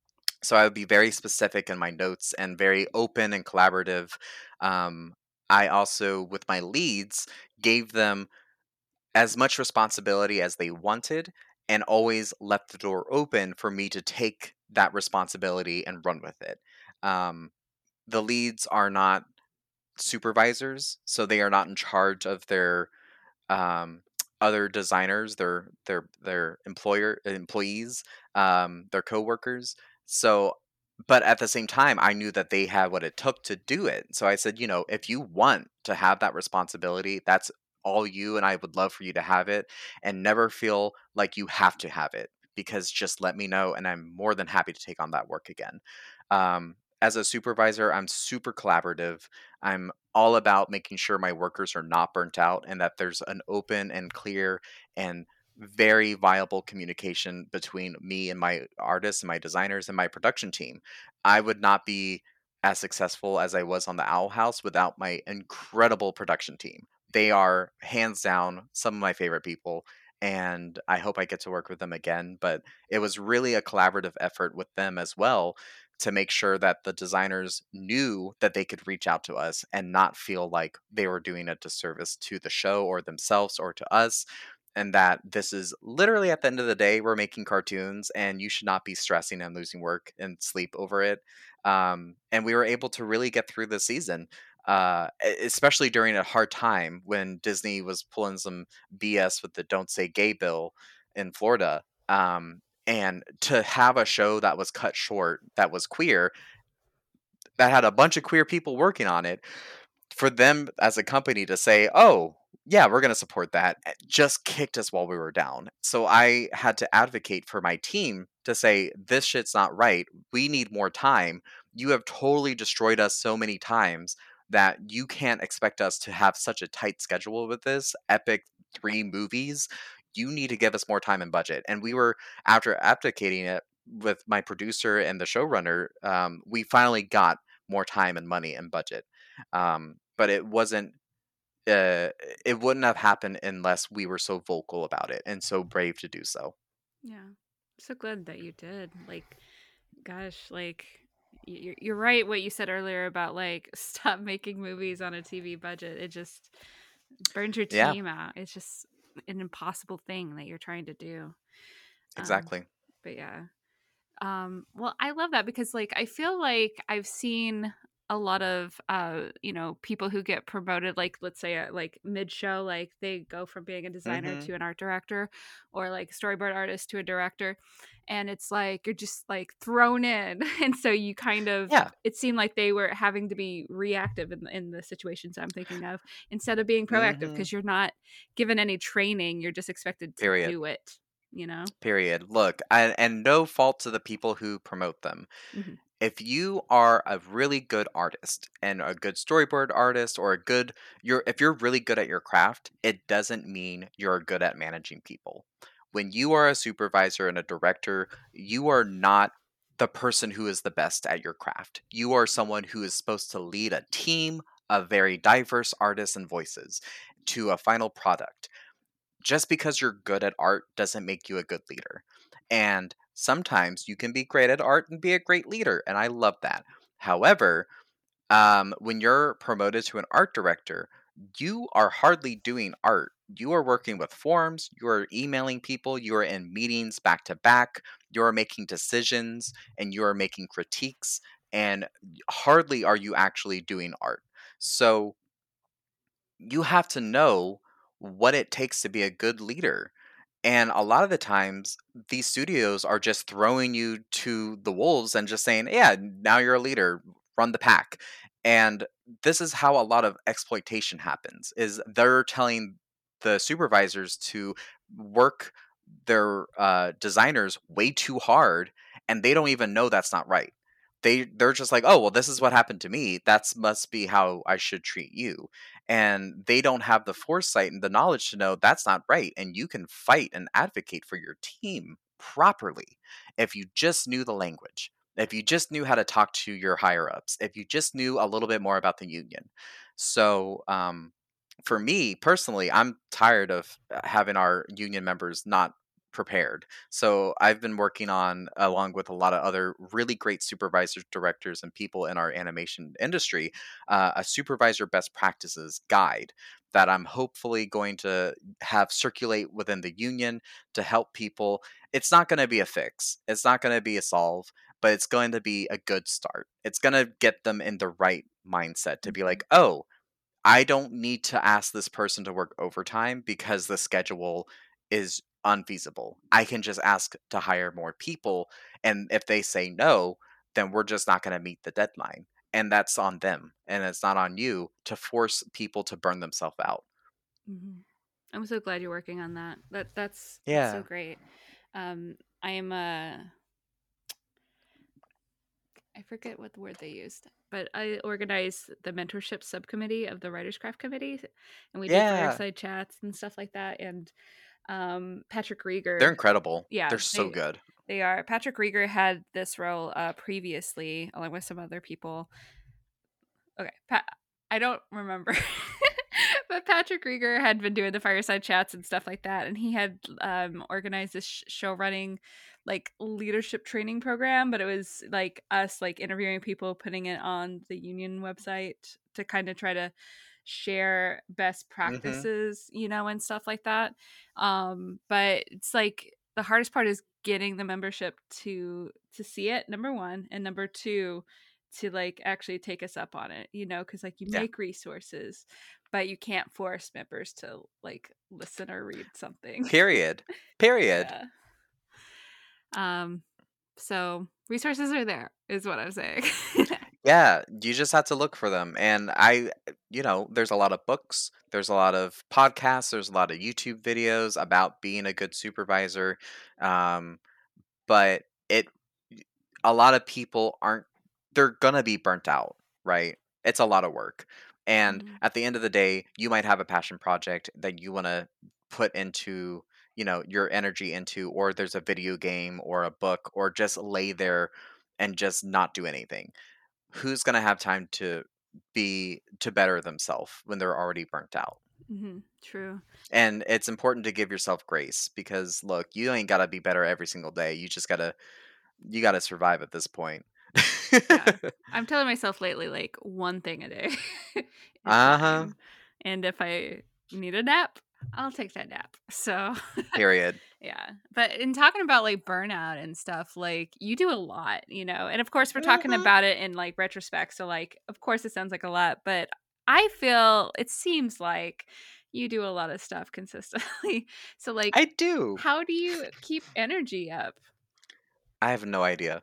So I would be very specific in my notes and very open and collaborative. Um, I also, with my leads, gave them as much responsibility as they wanted and always left the door open for me to take that responsibility and run with it. Um, the leads are not supervisors, so they are not in charge of their um, other designers, their their their employer employees, um, their coworkers. So, but at the same time, I knew that they had what it took to do it. So I said, you know, if you want to have that responsibility, that's all you, and I would love for you to have it, and never feel like you have to have it. Because just let me know, and I'm more than happy to take on that work again. Um, as a supervisor, I'm super collaborative. I'm all about making sure my workers are not burnt out and that there's an open and clear and very viable communication between me and my artists and my designers and my production team. I would not be as successful as I was on the Owl House without my incredible production team. They are hands down some of my favorite people, and I hope I get to work with them again. But it was really a collaborative effort with them as well to make sure that the designers knew that they could reach out to us and not feel like they were doing a disservice to the show or themselves or to us. And that this is literally at the end of the day, we're making cartoons and you should not be stressing and losing work and sleep over it. Um, and we were able to really get through the season, uh, e- especially during a hard time when Disney was pulling some B S with the Don't Say Gay bill in Florida. Um, and to have a show that was cut short, that was queer, that had a bunch of queer people working on it, for them as a company to say, "Oh, yeah, we're going to support that," eh, just kicked us while we were down. So I had to advocate for my team to say, "This shit's not right. We need more time. You have totally destroyed us so many times that you can't expect us to have such a tight schedule with this epic three movies. You need to give us more time and budget." And we were, after advocating it with my producer and the showrunner, um, we finally got more time and money and budget. Um, but it wasn't uh, it wouldn't have happened unless we were so vocal about it and so brave to do so. Yeah. So glad that you did. Like, gosh, like y- you're you're right what you said earlier about like stop making movies on a T V budget. It just burns your Yeah, team out. It's just an impossible thing that you're trying to do. Um, exactly. but yeah. Um, well, I love that because like I feel like I've seen a lot of uh, you know, people who get promoted like let's say uh, like mid-show like they go from being a designer Hmm. to an art director or like storyboard artist to a director and it's like you're just like thrown in and so you kind of Yeah. it seemed like they were having to be reactive in, in the situations I'm thinking of instead of being proactive Hmm. because you're not given any training, you're just expected to Period. do it, you know. Period. Look, and, and no fault to the people who promote them. Hmm. If you are a really good artist and a good storyboard artist or a good you're if you're really good at your craft, it doesn't mean you're good at managing people. When you are a supervisor and a director, you are not the person who is the best at your craft. You are someone who is supposed to lead a team of very diverse artists and voices to a final product. Just because you're good at art doesn't make you a good leader. And sometimes you can be great at art and be a great leader, and I love that. However, um, when you're promoted to an art director, you are hardly doing art. You are working with forms, you are emailing people, you are in meetings back to back, you are making decisions, and you are making critiques, and hardly are you actually doing art. So you have to know what it takes to be a good leader. And a lot of the times, these studios are just throwing you to the wolves and just saying, yeah, now you're a leader, run the pack. And this is how a lot of exploitation happens is they're telling the supervisors to work their uh, designers way too hard and they don't even know that's not right. They they're just like, oh well, this is what happened to me. That's must be how I should treat you, and they don't have the foresight and the knowledge to know that's not right, and you can fight and advocate for your team properly if you just knew the language, if you just knew how to talk to your higher ups, if you just knew a little bit more about the union. So um for me personally, I'm tired of uh, having our union members not prepared. So I've been working on, along with a lot of other really great supervisors, directors, and people in our animation industry, uh, a supervisor best practices guide that I'm hopefully going to have circulate within the union to help people. It's not going to be a fix, it's not going to be a solve, but it's going to be a good start. It's going to get them in the right mindset to be Hmm. like, oh, I don't need to ask this person to work overtime because the schedule is unfeasible. I can just ask to hire more people. And if they say no, then we're just not going to meet the deadline. And that's on them. And it's not on you to force people to burn themselves out. Mm-hmm. I'm so glad you're working on that. That that's that's so Yeah. great. Um, I am a I forget what the word they used, but I organize the mentorship subcommittee of the Writers Craft Committee, and we do Yeah. fireside chats and stuff like that. And um, Patrick They're Rieger, incredible. yeah, They're so they good. they are. Patrick Rieger had this role uh, previously, along with some other people. Okay, Pat, I don't remember. But Patrick Rieger had been doing the fireside chats and stuff like that, and he had um, organized this sh- show running like leadership training program, but it was like us like interviewing people, putting it on the union website to kind of try to share best Mm-hmm. practices, you know, and stuff like that. Um, but it's like the hardest part is getting the membership to to see it, number one, and number two, to like actually take us up on it, you know, because like you Yeah. make resources, but you can't force members to like listen or read something. Period. Period. Yeah. Um, so resources are there, is what I'm saying. Yeah, you just have to look for them. And I, you know, there's a lot of books, there's a lot of podcasts, there's a lot of YouTube videos about being a good supervisor. Um, but it, a lot of people aren't, they're gonna be burnt out, right? It's a lot of work. And Mhm. at the end of the day, you might have a passion project that you want to put into, you know, your energy into, or there's a video game or a book, or just lay there and just not do anything. Who's going to have time to be to better themselves when they're already burnt out? Mhm. True. And it's important to give yourself grace because look, you ain't got to be better every single day. You just got to you got to survive at this point. Yeah. I'm telling myself lately, like one thing a day is Uh-huh. fine. And if I need a nap, I'll take that nap. So Period. yeah. But in talking about like burnout and stuff, like you do a lot, you know, and of course we're talking Mhm. about it in like retrospect. So like, of course it sounds like a lot, but I feel it seems like you do a lot of stuff consistently. So like, I do. how do you keep energy up? I have no idea.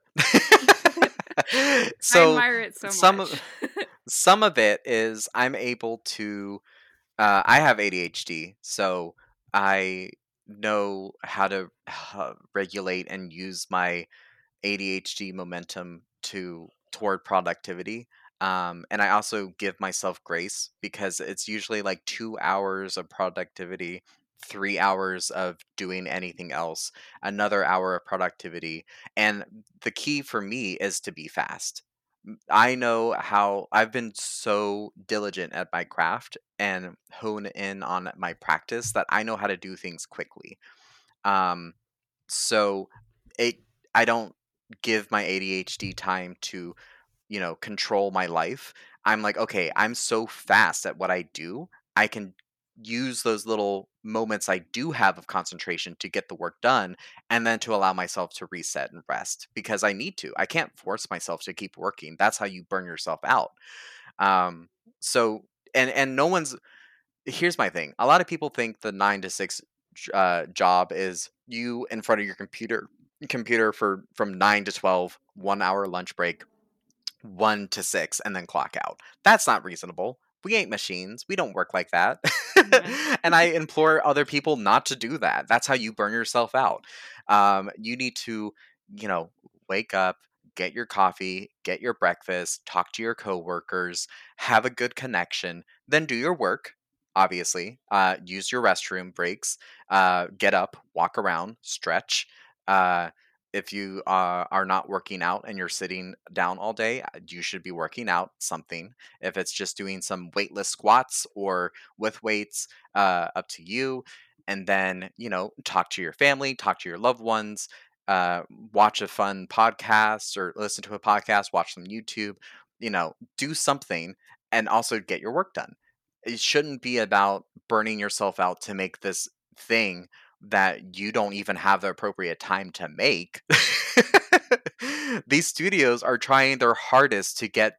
I So admire it so some much. of some of it is I'm able to uh, I have A D H D, so I know how to uh, regulate and use my A D H D momentum to toward productivity. Um, and I also give myself grace because it's usually like two hours of productivity, three hours of doing anything else, another hour of productivity. And the key for me is to be fast. M- I know how I've been so diligent at my craft and hone in on my practice that I know how to do things quickly. Um, so it I don't give my A D H D time to, you know, control my life. I'm like, okay, I'm so fast at what I do. I can use those little moments I do have of concentration to get the work done and then to allow myself to reset and rest because I need to. I can't force myself to keep working. That's how you burn yourself out. Um so and and no one's here's my thing. A lot of people think the nine to six j- uh, job is you in front of your computer computer for from nine to twelve, one hour lunch break, one to six, and then clock out. That's not reasonable. We ain't machines. We don't work like that. Yeah. And I implore other people not to do that. That's how you burn yourself out. Um, you need to, you know, wake up, get your coffee, get your breakfast, talk to your coworkers, have a good connection, then do your work. Obviously, uh, use your restroom breaks, uh, get up, walk around, stretch. Uh, if you uh, are not working out and you're sitting down all day, uh, you should be working out something. If it's just doing some weightless squats or with weights, uh, up to you. And then, you know, talk to your family, talk to your loved ones, uh, watch a fun podcast or listen to a podcast, watch some YouTube, you know, do something and also get your work done. It shouldn't be about burning yourself out to make this thing that you don't even have the appropriate time to make. These studios are trying their hardest to get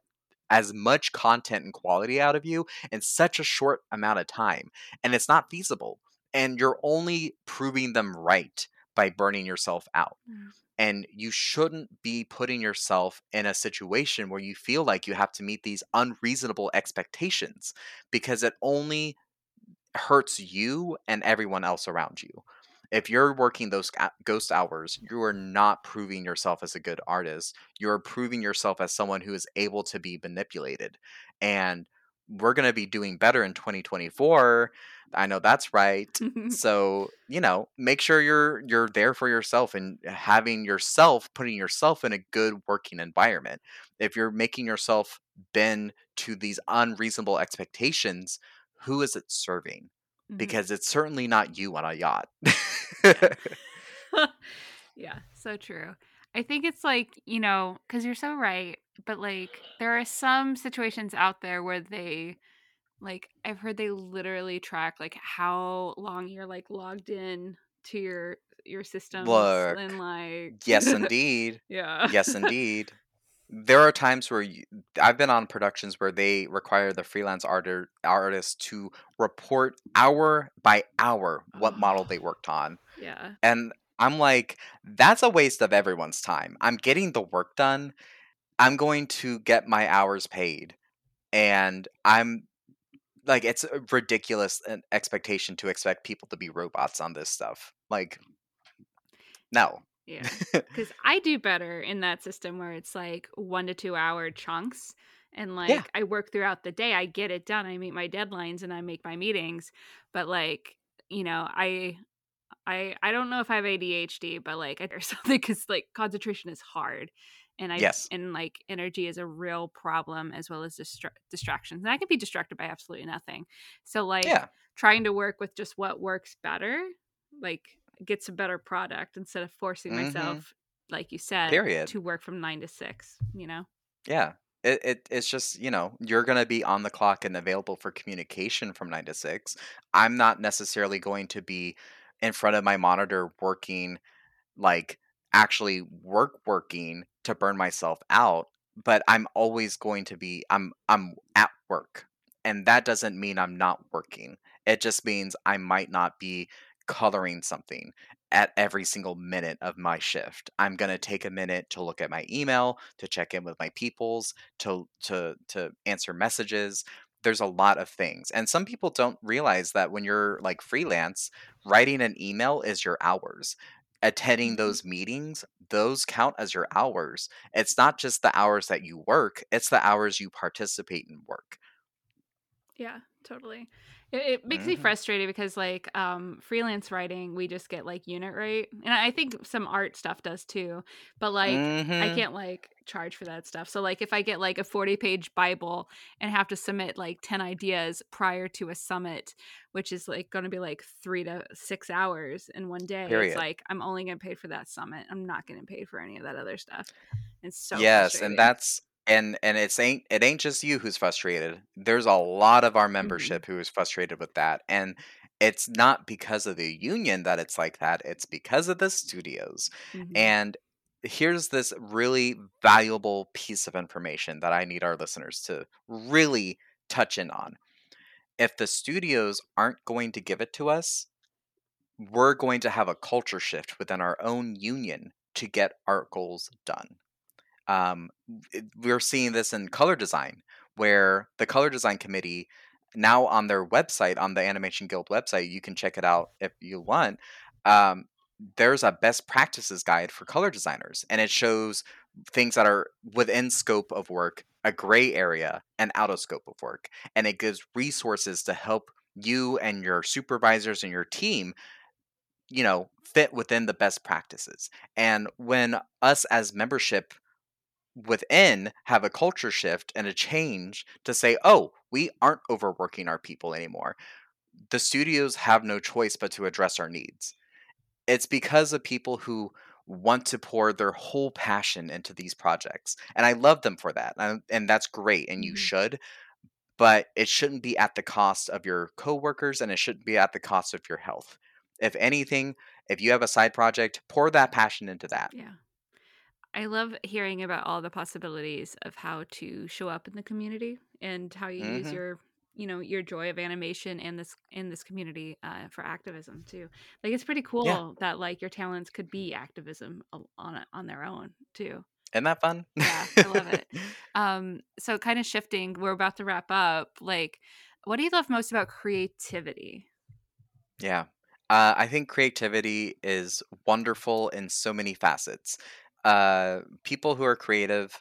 as much content and quality out of you in such a short amount of time. And it's not feasible. And you're only proving them right by burning yourself out. Mm. And you shouldn't be putting yourself in a situation where you feel like you have to meet these unreasonable expectations, because it only hurts you and everyone else around you. If you're working those ga- ghost hours, you are not proving yourself as a good artist. You're proving yourself as someone who is able to be manipulated. And we're going to be doing better in twenty twenty-four. I know that's right. So, you know, make sure you're you're there for yourself and having yourself putting yourself in a good working environment. If you're making yourself bend to these unreasonable expectations, who is it serving? Mhm. Because it's certainly not you on a yacht. Yeah. Yeah, so true. I think it's like, you know, because you're so right, but like there are some situations out there where they, like, I've heard they literally track like how long you're like logged in to your your systems and Look, like yes, indeed. yeah. Yes, indeed. There are times where you, I've been on productions where they require the freelance arter, artist to report hour by hour what model Oh, they worked on. yeah. And I'm like, that's a waste of everyone's time. I'm getting the work done. I'm going to get my hours paid. And I'm like, it's a ridiculous an expectation to expect people to be robots on this stuff. Like, no. Yeah. Because I do better in that system where it's like one to two hour chunks. And Yeah. like I work throughout the day, I get it done. I meet my deadlines and I make my meetings. But like, you know, I I I don't know if I have A D H D, but like I or something because like concentration is hard, and I Yes. and like energy is a real problem as well as distra- distractions. And I can be distracted by absolutely nothing. So like Yeah. trying to work with just what works better, like gets a better product instead of forcing Mm-hmm. myself, like you said, Period. to work from nine to six. You know. Yeah. It, it it's just, you know, you're gonna be on the clock and available for communication from nine to six. I'm not necessarily going to be in front of my monitor working, like, actually work working to burn myself out, but I'm always going to be I'm I'm at work. And that doesn't mean I'm not working. It just means I might not be coloring something at every single minute of my shift. I'm going to take a minute to look at my email, to check in with my peoples, to to to answer messages. There's a lot of things. And some people don't realize that when you're like freelance, writing an email is your hours. Attending Mhm. those meetings, those count as your hours. It's not just the hours that you work, it's the hours you participate in work. Yeah, totally. It, it makes me Mhm. frustrated because, like, um, freelance writing, we just get like unit rate, and I think some art stuff does too. But like, I Mhm. can't like charge for that stuff. So like, if I get like a forty-page Bible and have to submit like ten ideas prior to a summit, which is like going to be like three to six hours in one day, it's Period. like I'm only getting paid for that summit. I'm not getting paid for any of that other stuff. It's so Yes, and frustrating. that's and and it's ain't it ain't just you who's frustrated. There's a lot of our Hmm. membership who is frustrated with that. And it's not because of the union that it's like that. It's because of the studios. Hmm. And here's this really valuable piece of information that I need our listeners to really touch in on. If the studios aren't going to give it to us, we're going to have a culture shift within our own union to get our goals done. Um, it- we're seeing this in color design, where the color design committee now on their website, on the Animation Guild website, you can check it out if you want. Um, there's a best practices guide for color designers, and it shows things that are within scope of work, a gray area, and out of scope of work. And it gives resources to help you and your supervisors and your team, you know, fit within the best practices. And when us as membership within have a culture shift and a change to say, oh, we aren't overworking our people anymore, the studios have no choice but to address our needs. It's because of people who want to pour their whole passion into these projects. And I love them for that. And, and that's great. And you Hmm. should, but it shouldn't be at the cost of your coworkers, and it shouldn't be at the cost of your health. If anything, if you have a side project, pour that passion into that. Yeah. I love hearing about all the possibilities of how to show up in the community and how you use Hmm. your, you know, your joy of animation in this in this community uh, for activism too. Like it's pretty Yeah. cool that like your talents could be activism al- on it- on their own too. Isn't that fun? Yeah, I love it. Um, so kind of shifting, we're about to wrap up. Like, what do you love most about creativity? Yeah. Uh, I think creativity is wonderful in so many facets. Uh, people who are creative,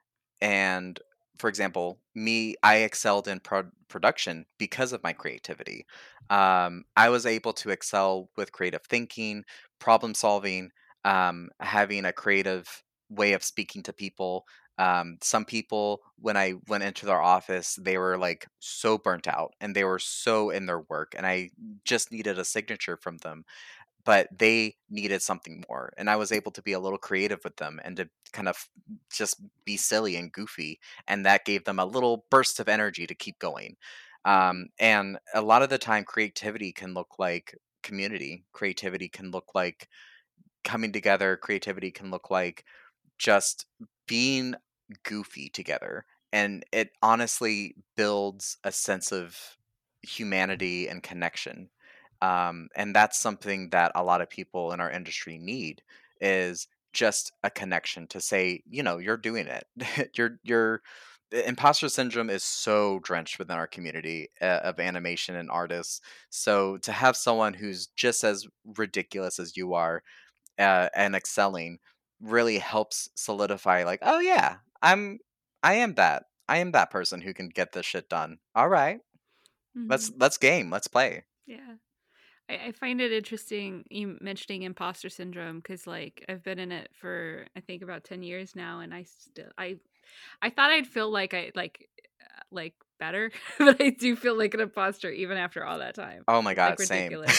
and for example, me, I excelled in pro- production because of my creativity. Um, I was able to excel with creative thinking, problem solving, um, having a creative way of speaking to people. Um, some people, when I went into their office, they were like so burnt out and they were so in their work, and I just needed a signature from them, but they needed something more, and I was able to be a little creative with them and to kind of just be silly and goofy, and that gave them a little burst of energy to keep going. Mhm. Um, and a lot of the time creativity can look like community, creativity can look like coming together, creativity can look like just being goofy together. And it honestly builds a sense of humanity and connection. Um, and that's something that a lot of people in our industry need, is just a connection to say, you know, you're doing it. you're you're the imposter syndrome is so drenched within our community uh, of animation and artists. So to have someone who's just as ridiculous as you are, uh, and excelling, really helps solidify, like, oh yeah, i'm i am that i am that person who can get this shit done. All right, let's Mhm. let's game, let's play. Yeah. I, I find it interesting you mentioning imposter syndrome because like I've been in it for I think about ten years now and I still I I thought I'd feel like I like uh, like better but I do feel like an imposter even after all that time. Oh my Like god, same. ridiculous.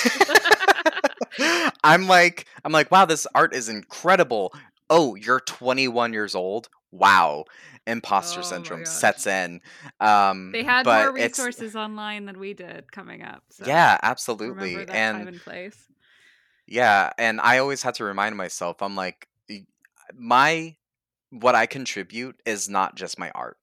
i'm like i'm like, wow, this art is incredible. Oh, you're twenty-one years old? Wow. Imposter Oh my syndrome gosh. sets in. um They had more but it's resources online than we did coming up. So yeah, remember absolutely. that time And and place. yeah, and I always had to remind myself, I'm like, y- my what I contribute is not just my art.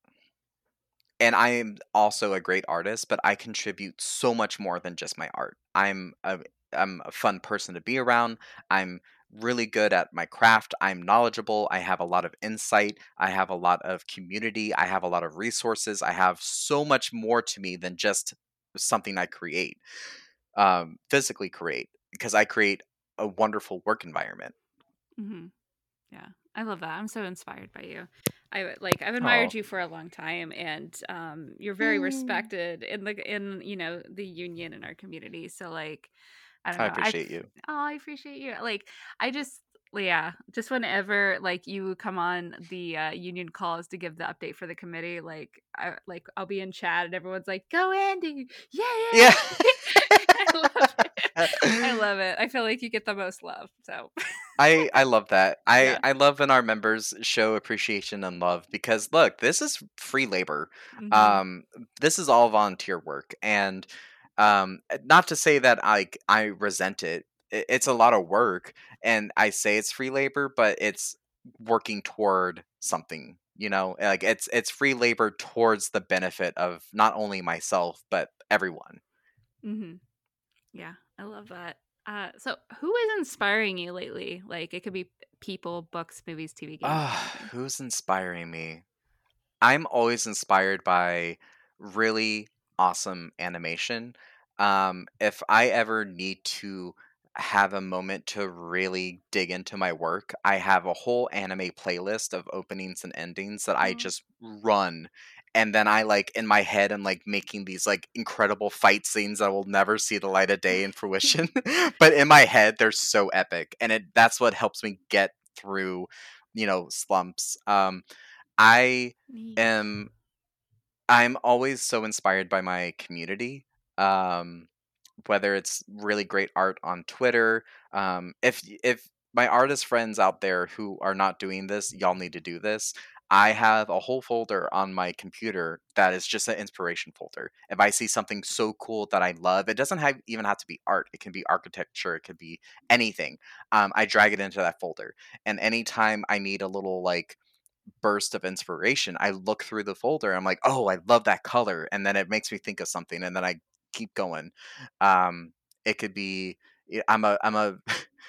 And I am also a great artist, but I contribute so much more than just my art. I'm a I'm a fun person to be around. I'm really good at my craft. I'm knowledgeable. I have a lot of insight. I have a lot of community. I have a lot of resources. I have so much more to me than just something I create, um, physically create, because I create a wonderful work environment. Hmm. Yeah, I love that. I'm so inspired by you. I like I've admired Oh, you for a long time, and um, you're very respected in the in you know the union in our community. So like, I don't I know. I appreciate you. oh, I appreciate you. Like, I just yeah, just whenever like you come on the uh, union calls to give the update for the committee, like I like I'll be in chat and everyone's like, "Go Andy, yeah, Yeah. yeah." I love it. I love it. I feel like you get the most love. So I I love that. I yeah. I love when our members show appreciation and love, because look, this is free labor. Hmm. Um this is all volunteer work, and um uh, not to say that I I resent it. I- It's a lot of work, and I say it's free labor, but it's working toward something, you know? Like it's it's free labor towards the benefit of not only myself but everyone. Hmm. Yeah, I love that. Uh, so, who is inspiring you lately? Like, it could be people, books, movies, T V, games, Ah, anything. who's inspiring me? I'm always inspired by really awesome animation. Um, if I ever need to have a moment to really dig into my work, I have a whole anime playlist of openings and endings that I Oh. just run. And then I like in my head, I'm like making these like incredible fight scenes that will never see the light of day in fruition. But in my head, they're so epic. And it that's what helps me get through, you know, slumps. Um, I Neat. am I'm always so inspired by my community. Um, whether it's really great art on Twitter, um, if y- if my artist friends out there who are not doing this, y'all need to do this. I have a whole folder on my computer that is just an inspiration folder. If I see something so cool that I love, it doesn't have even have to be art. It can be architecture. It could be anything. Um, I drag it into that folder, and anytime I need a little like burst of inspiration, I look through the folder. I'm like, oh, I love that color, and then it makes me think of something, and then I keep going. Um, it could be. yeah, I'm a I'm a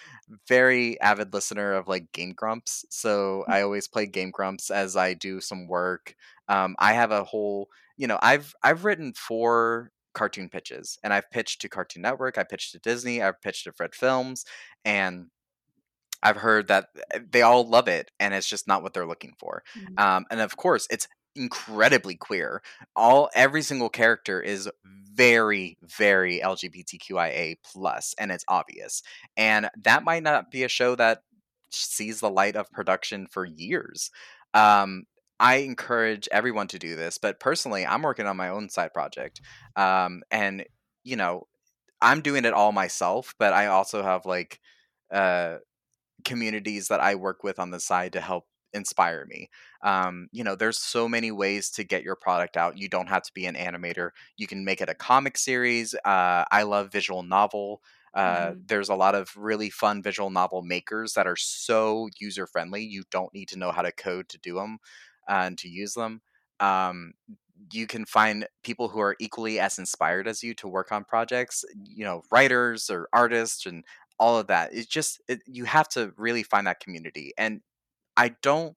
very avid listener of like Game Grumps, so I always play Game Grumps as I do some work. Um, I have a whole, you know, I've I've written four cartoon pitches, and I've pitched to Cartoon Network, I pitched to Disney, I've pitched to Fred Films, and I've heard that eh, they all love it, and it's just not what they're looking for. Mm. Um, and of course, it's incredibly queer. All every single character is very, very LGBTQIA plus, and it's obvious. And that might not be a show that sees the light of production for years. Um, I encourage everyone to do this, but personally, I'm working on my own side project, um, and you know, I'm doing it all myself. But I also have like. Uh, communities that I work with on the side to help inspire me. Um, you know, there's so many ways to get your product out. You don't have to be an animator. You can make it a comic series. Uh, I love visual novel. Uh, Mhm. there's a lot of really fun visual novel makers that are so user friendly. You don't need to know how to code to do them and to use them. Um, you can find people who are equally as inspired as you to work on projects, you know, writers or artists and all of that. It's just it, you have to really find that community. And I don't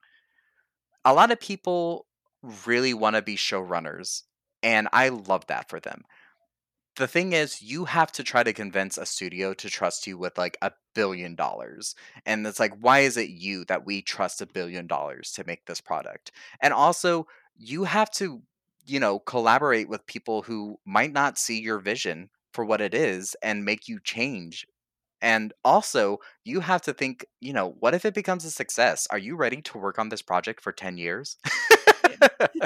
a lot of people really want to be showrunners, and I love that for them. The thing is, you have to try to convince a studio to trust you with like a billion dollars. And it's like, why is it you that we trust a billion dollars to make this product? And also, you have to, you know, collaborate with people who might not see your vision for what it is and make you change. And also, you have to think, you know, what if it becomes a success? Are you ready to work on this project for ten years? Yeah.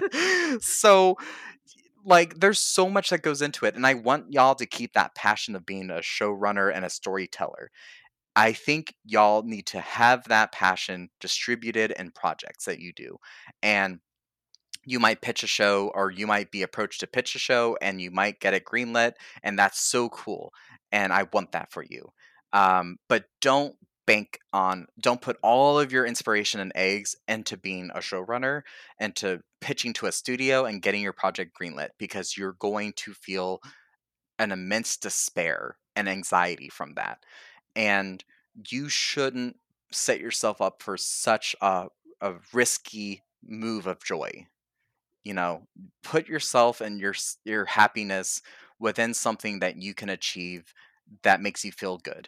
So, like, there's so much that goes into it. And I want y'all to keep that passion of being a showrunner and a storyteller. I think y'all need to have that passion distributed in projects that you do. And you might pitch a show or you might be approached to pitch a show and you might get it greenlit, and that's so cool, and I want that for you. Um, but don't bank on don't put all of your inspiration and eggs into being a showrunner and to pitching to a studio and getting your project greenlit, because you're going to feel an immense despair and anxiety from that. And you shouldn't set yourself up for such a, a risky move of joy. You know, put yourself and your s- your happiness within something that you can achieve that makes you feel good.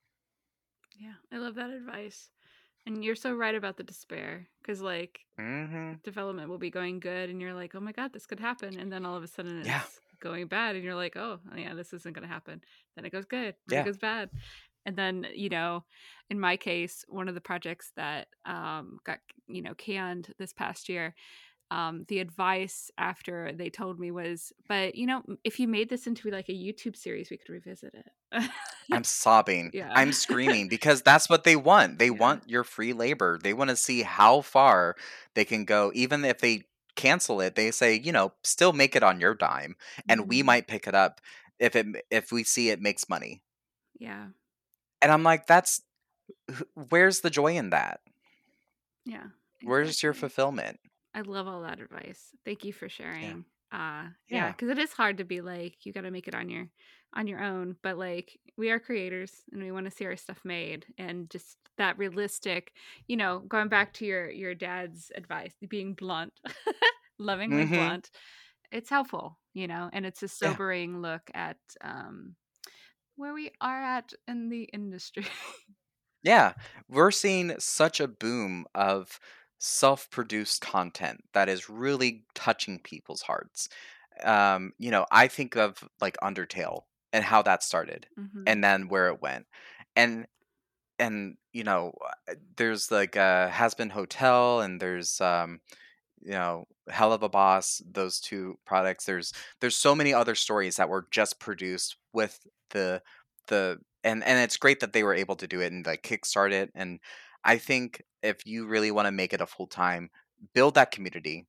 Yeah, I love that advice. And you're so right about the despair because, like, Mhm. development will be going good and you're like, oh my God, this could happen. And then all of a sudden Yeah. it's going bad and you're like, oh, yeah, this isn't going to happen. Then it goes good, then it Yeah. goes bad. And then, you know, in my case, one of the projects that um, got, you know, canned this past year, um, the advice after they told me was, but, you know, if you made this into like a YouTube series, we could revisit it. I'm sobbing. Yeah. I'm screaming because that's what they want. They Yeah. want your free labor. They want to see how far they can go. Even if they cancel it, they say, you know, still make it on your dime and we Hmm. might pick it up if it if we see it makes money. Yeah. And I'm like, that's where's the joy in that? Yeah. Where's your Exactly. fulfillment? I love all that advice. Thank you for Yeah. sharing. Uh yeah, Yeah. cuz it is hard to be like you got to make it on your on your own, but like we are creators and we want to see our stuff made and just that realistic, you know, going back to your your dad's advice, being blunt, lovingly Mhm. blunt. It's helpful, you know, and it's a Yeah. sobering look at um where we are at in the industry. Yeah, we're seeing such a boom of self-produced content that is really touching people's hearts. Um, you know, I think of like Undertale and how that started Mhm. and then where it went. And and you know, uh, there's like uh Has Been Hotel and there's um you know, Hell of a Boss, those two products. There's there's so many other stories that were just produced with the the and and it's great that they were able to do it and like kickstart it. And I think if you really want to make it a full time, build that community,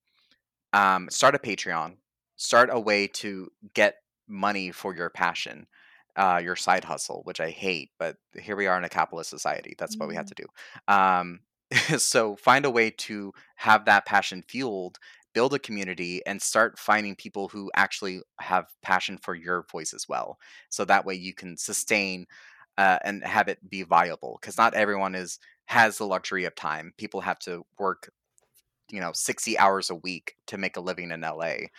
um, start a Patreon, start a way to get money for your passion, uh, your side hustle, which I hate, but here we are in a capitalist society. That's what we have Mm. to do. Um, so find a way to have that passion fueled, build a community, and start finding people who actually have passion for your voice as well. So that way you can sustain uh, and have it be viable. Because not everyone is has the luxury of time. People have to work, you know, sixty hours a week to make a living in L A.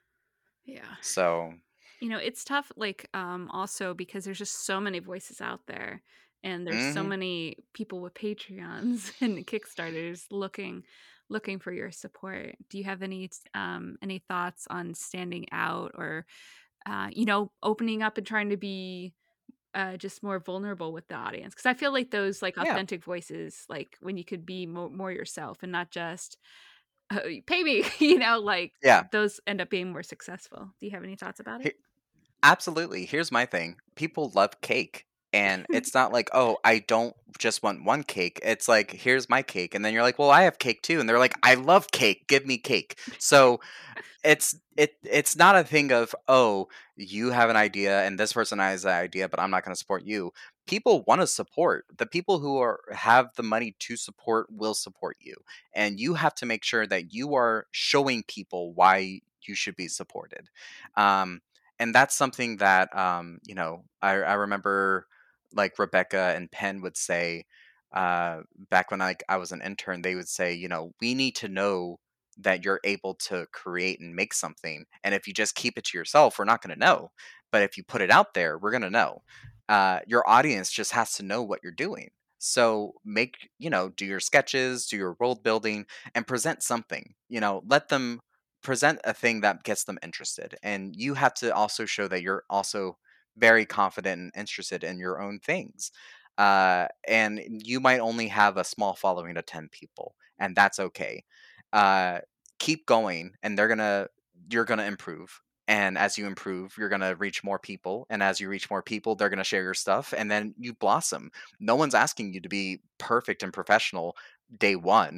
Yeah. So You know, it's tough, like, um, also because there's just so many voices out there, and there's so mhm. many people with Patreons and Kickstarters looking looking for your support. Do you have any um any thoughts on standing out, or uh, you know, opening up and trying to be uh just more vulnerable with the audience? Because I feel like those like Yeah, authentic voices, like when you could be more, more yourself and not just uh, pay me, you know, like yeah. those end up being more successful. Do you have any thoughts about it? Absolutely. Here's my thing. People love cake. And it's not like, oh, I don't just want one cake. It's like, here's my cake. And then you're like, well, I have cake too. And they're like, I love cake. Give me cake. So it's it it's not a thing of, oh, you have an idea and this person has an idea, but I'm not going to support you. People want to support. The people who are have the money to support will support you. And you have to make sure that you are showing people why you should be supported. Um, and that's something that um, you know, I, I remember like Rebecca and Penn would say uh, back when I, I was an intern, they would say, you know, we need to know that you're able to create and make something. And if you just keep it to yourself, we're not going to know. But if you put it out there, we're going to know. Uh, your audience just has to know what you're doing. So make, you know, do your sketches, do your world building, and present something. You know, let them present a thing that gets them interested. And you have to also show that you're also very confident and interested in your own things. Uh, and you might only have a small following of ten people, and that's okay. Uh, keep going, and they're gonna you're gonna improve. And as you improve, you're gonna reach more people, and as you reach more people, they're gonna share your stuff, and then you blossom. No one's asking you to be perfect and professional day one.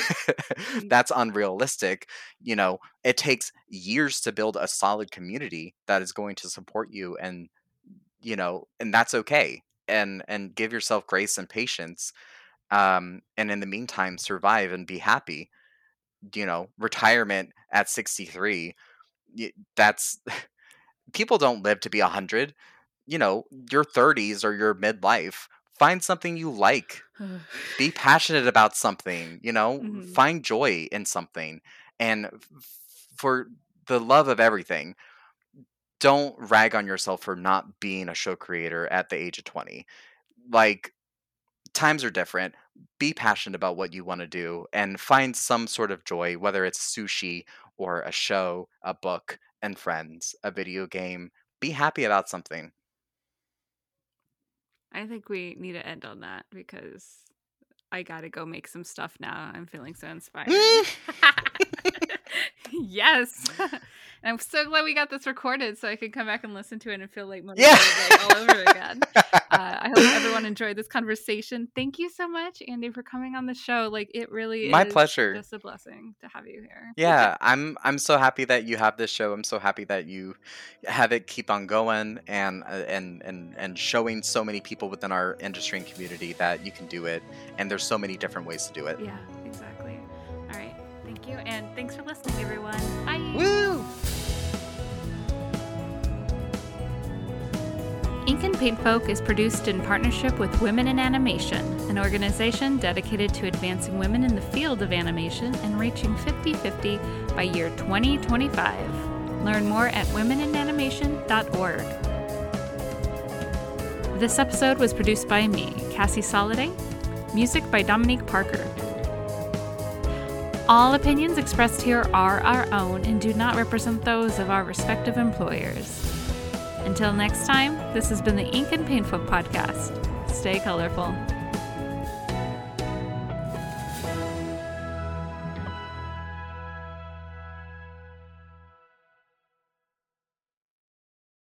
Mm. That's unrealistic. You know, it takes years to build a solid community that is going to support you, and you know, and that's okay. And and give yourself grace and patience. Um, and in the meantime, survive and be happy. You know, retirement at sixty-three, y- that's people don't live to be one hundred. You know, your thirties or your midlife, find something you like, be passionate about something, you know, Mhm. find joy in something. And f- for the love of everything, don't rag on yourself for not being a show creator at the age of twenty. Like, times are different. Be passionate about what you want to do and find some sort of joy, whether it's sushi or a show, a book, and friends, a video game. Be happy about something. I think we need to end on that because I gotta go make some stuff now. I'm feeling so inspired. Mm, Yes. And I'm so glad we got this recorded so I can come back and listen to it and feel like yeah. motivated like all over again. Uh, I hope everyone enjoyed this conversation. Thank you so much, Andy, for coming on the show. Like, it really My is pleasure. just a blessing to have you here. Yeah, I'm I'm so happy that you have this show. I'm so happy that you have it keep on going and uh, and and and showing so many people within our industry and community that you can do it, and there's so many different ways to do it. Yeah, exactly. All right. Thank you. And thanks for listening, everyone. Bye. Woo! Ink and Paint Folk is produced in partnership with Women in Animation, an organization dedicated to advancing women in the field of animation and reaching fifty-fifty by year twenty twenty-five. Learn more at women in animation dot org. This episode was produced by me, Cassie Soliday. Music by Dominique Parker. All opinions expressed here are our own and do not represent those of our respective employers. Until next time, this has been the Ink and Paint Folk podcast. Stay colorful.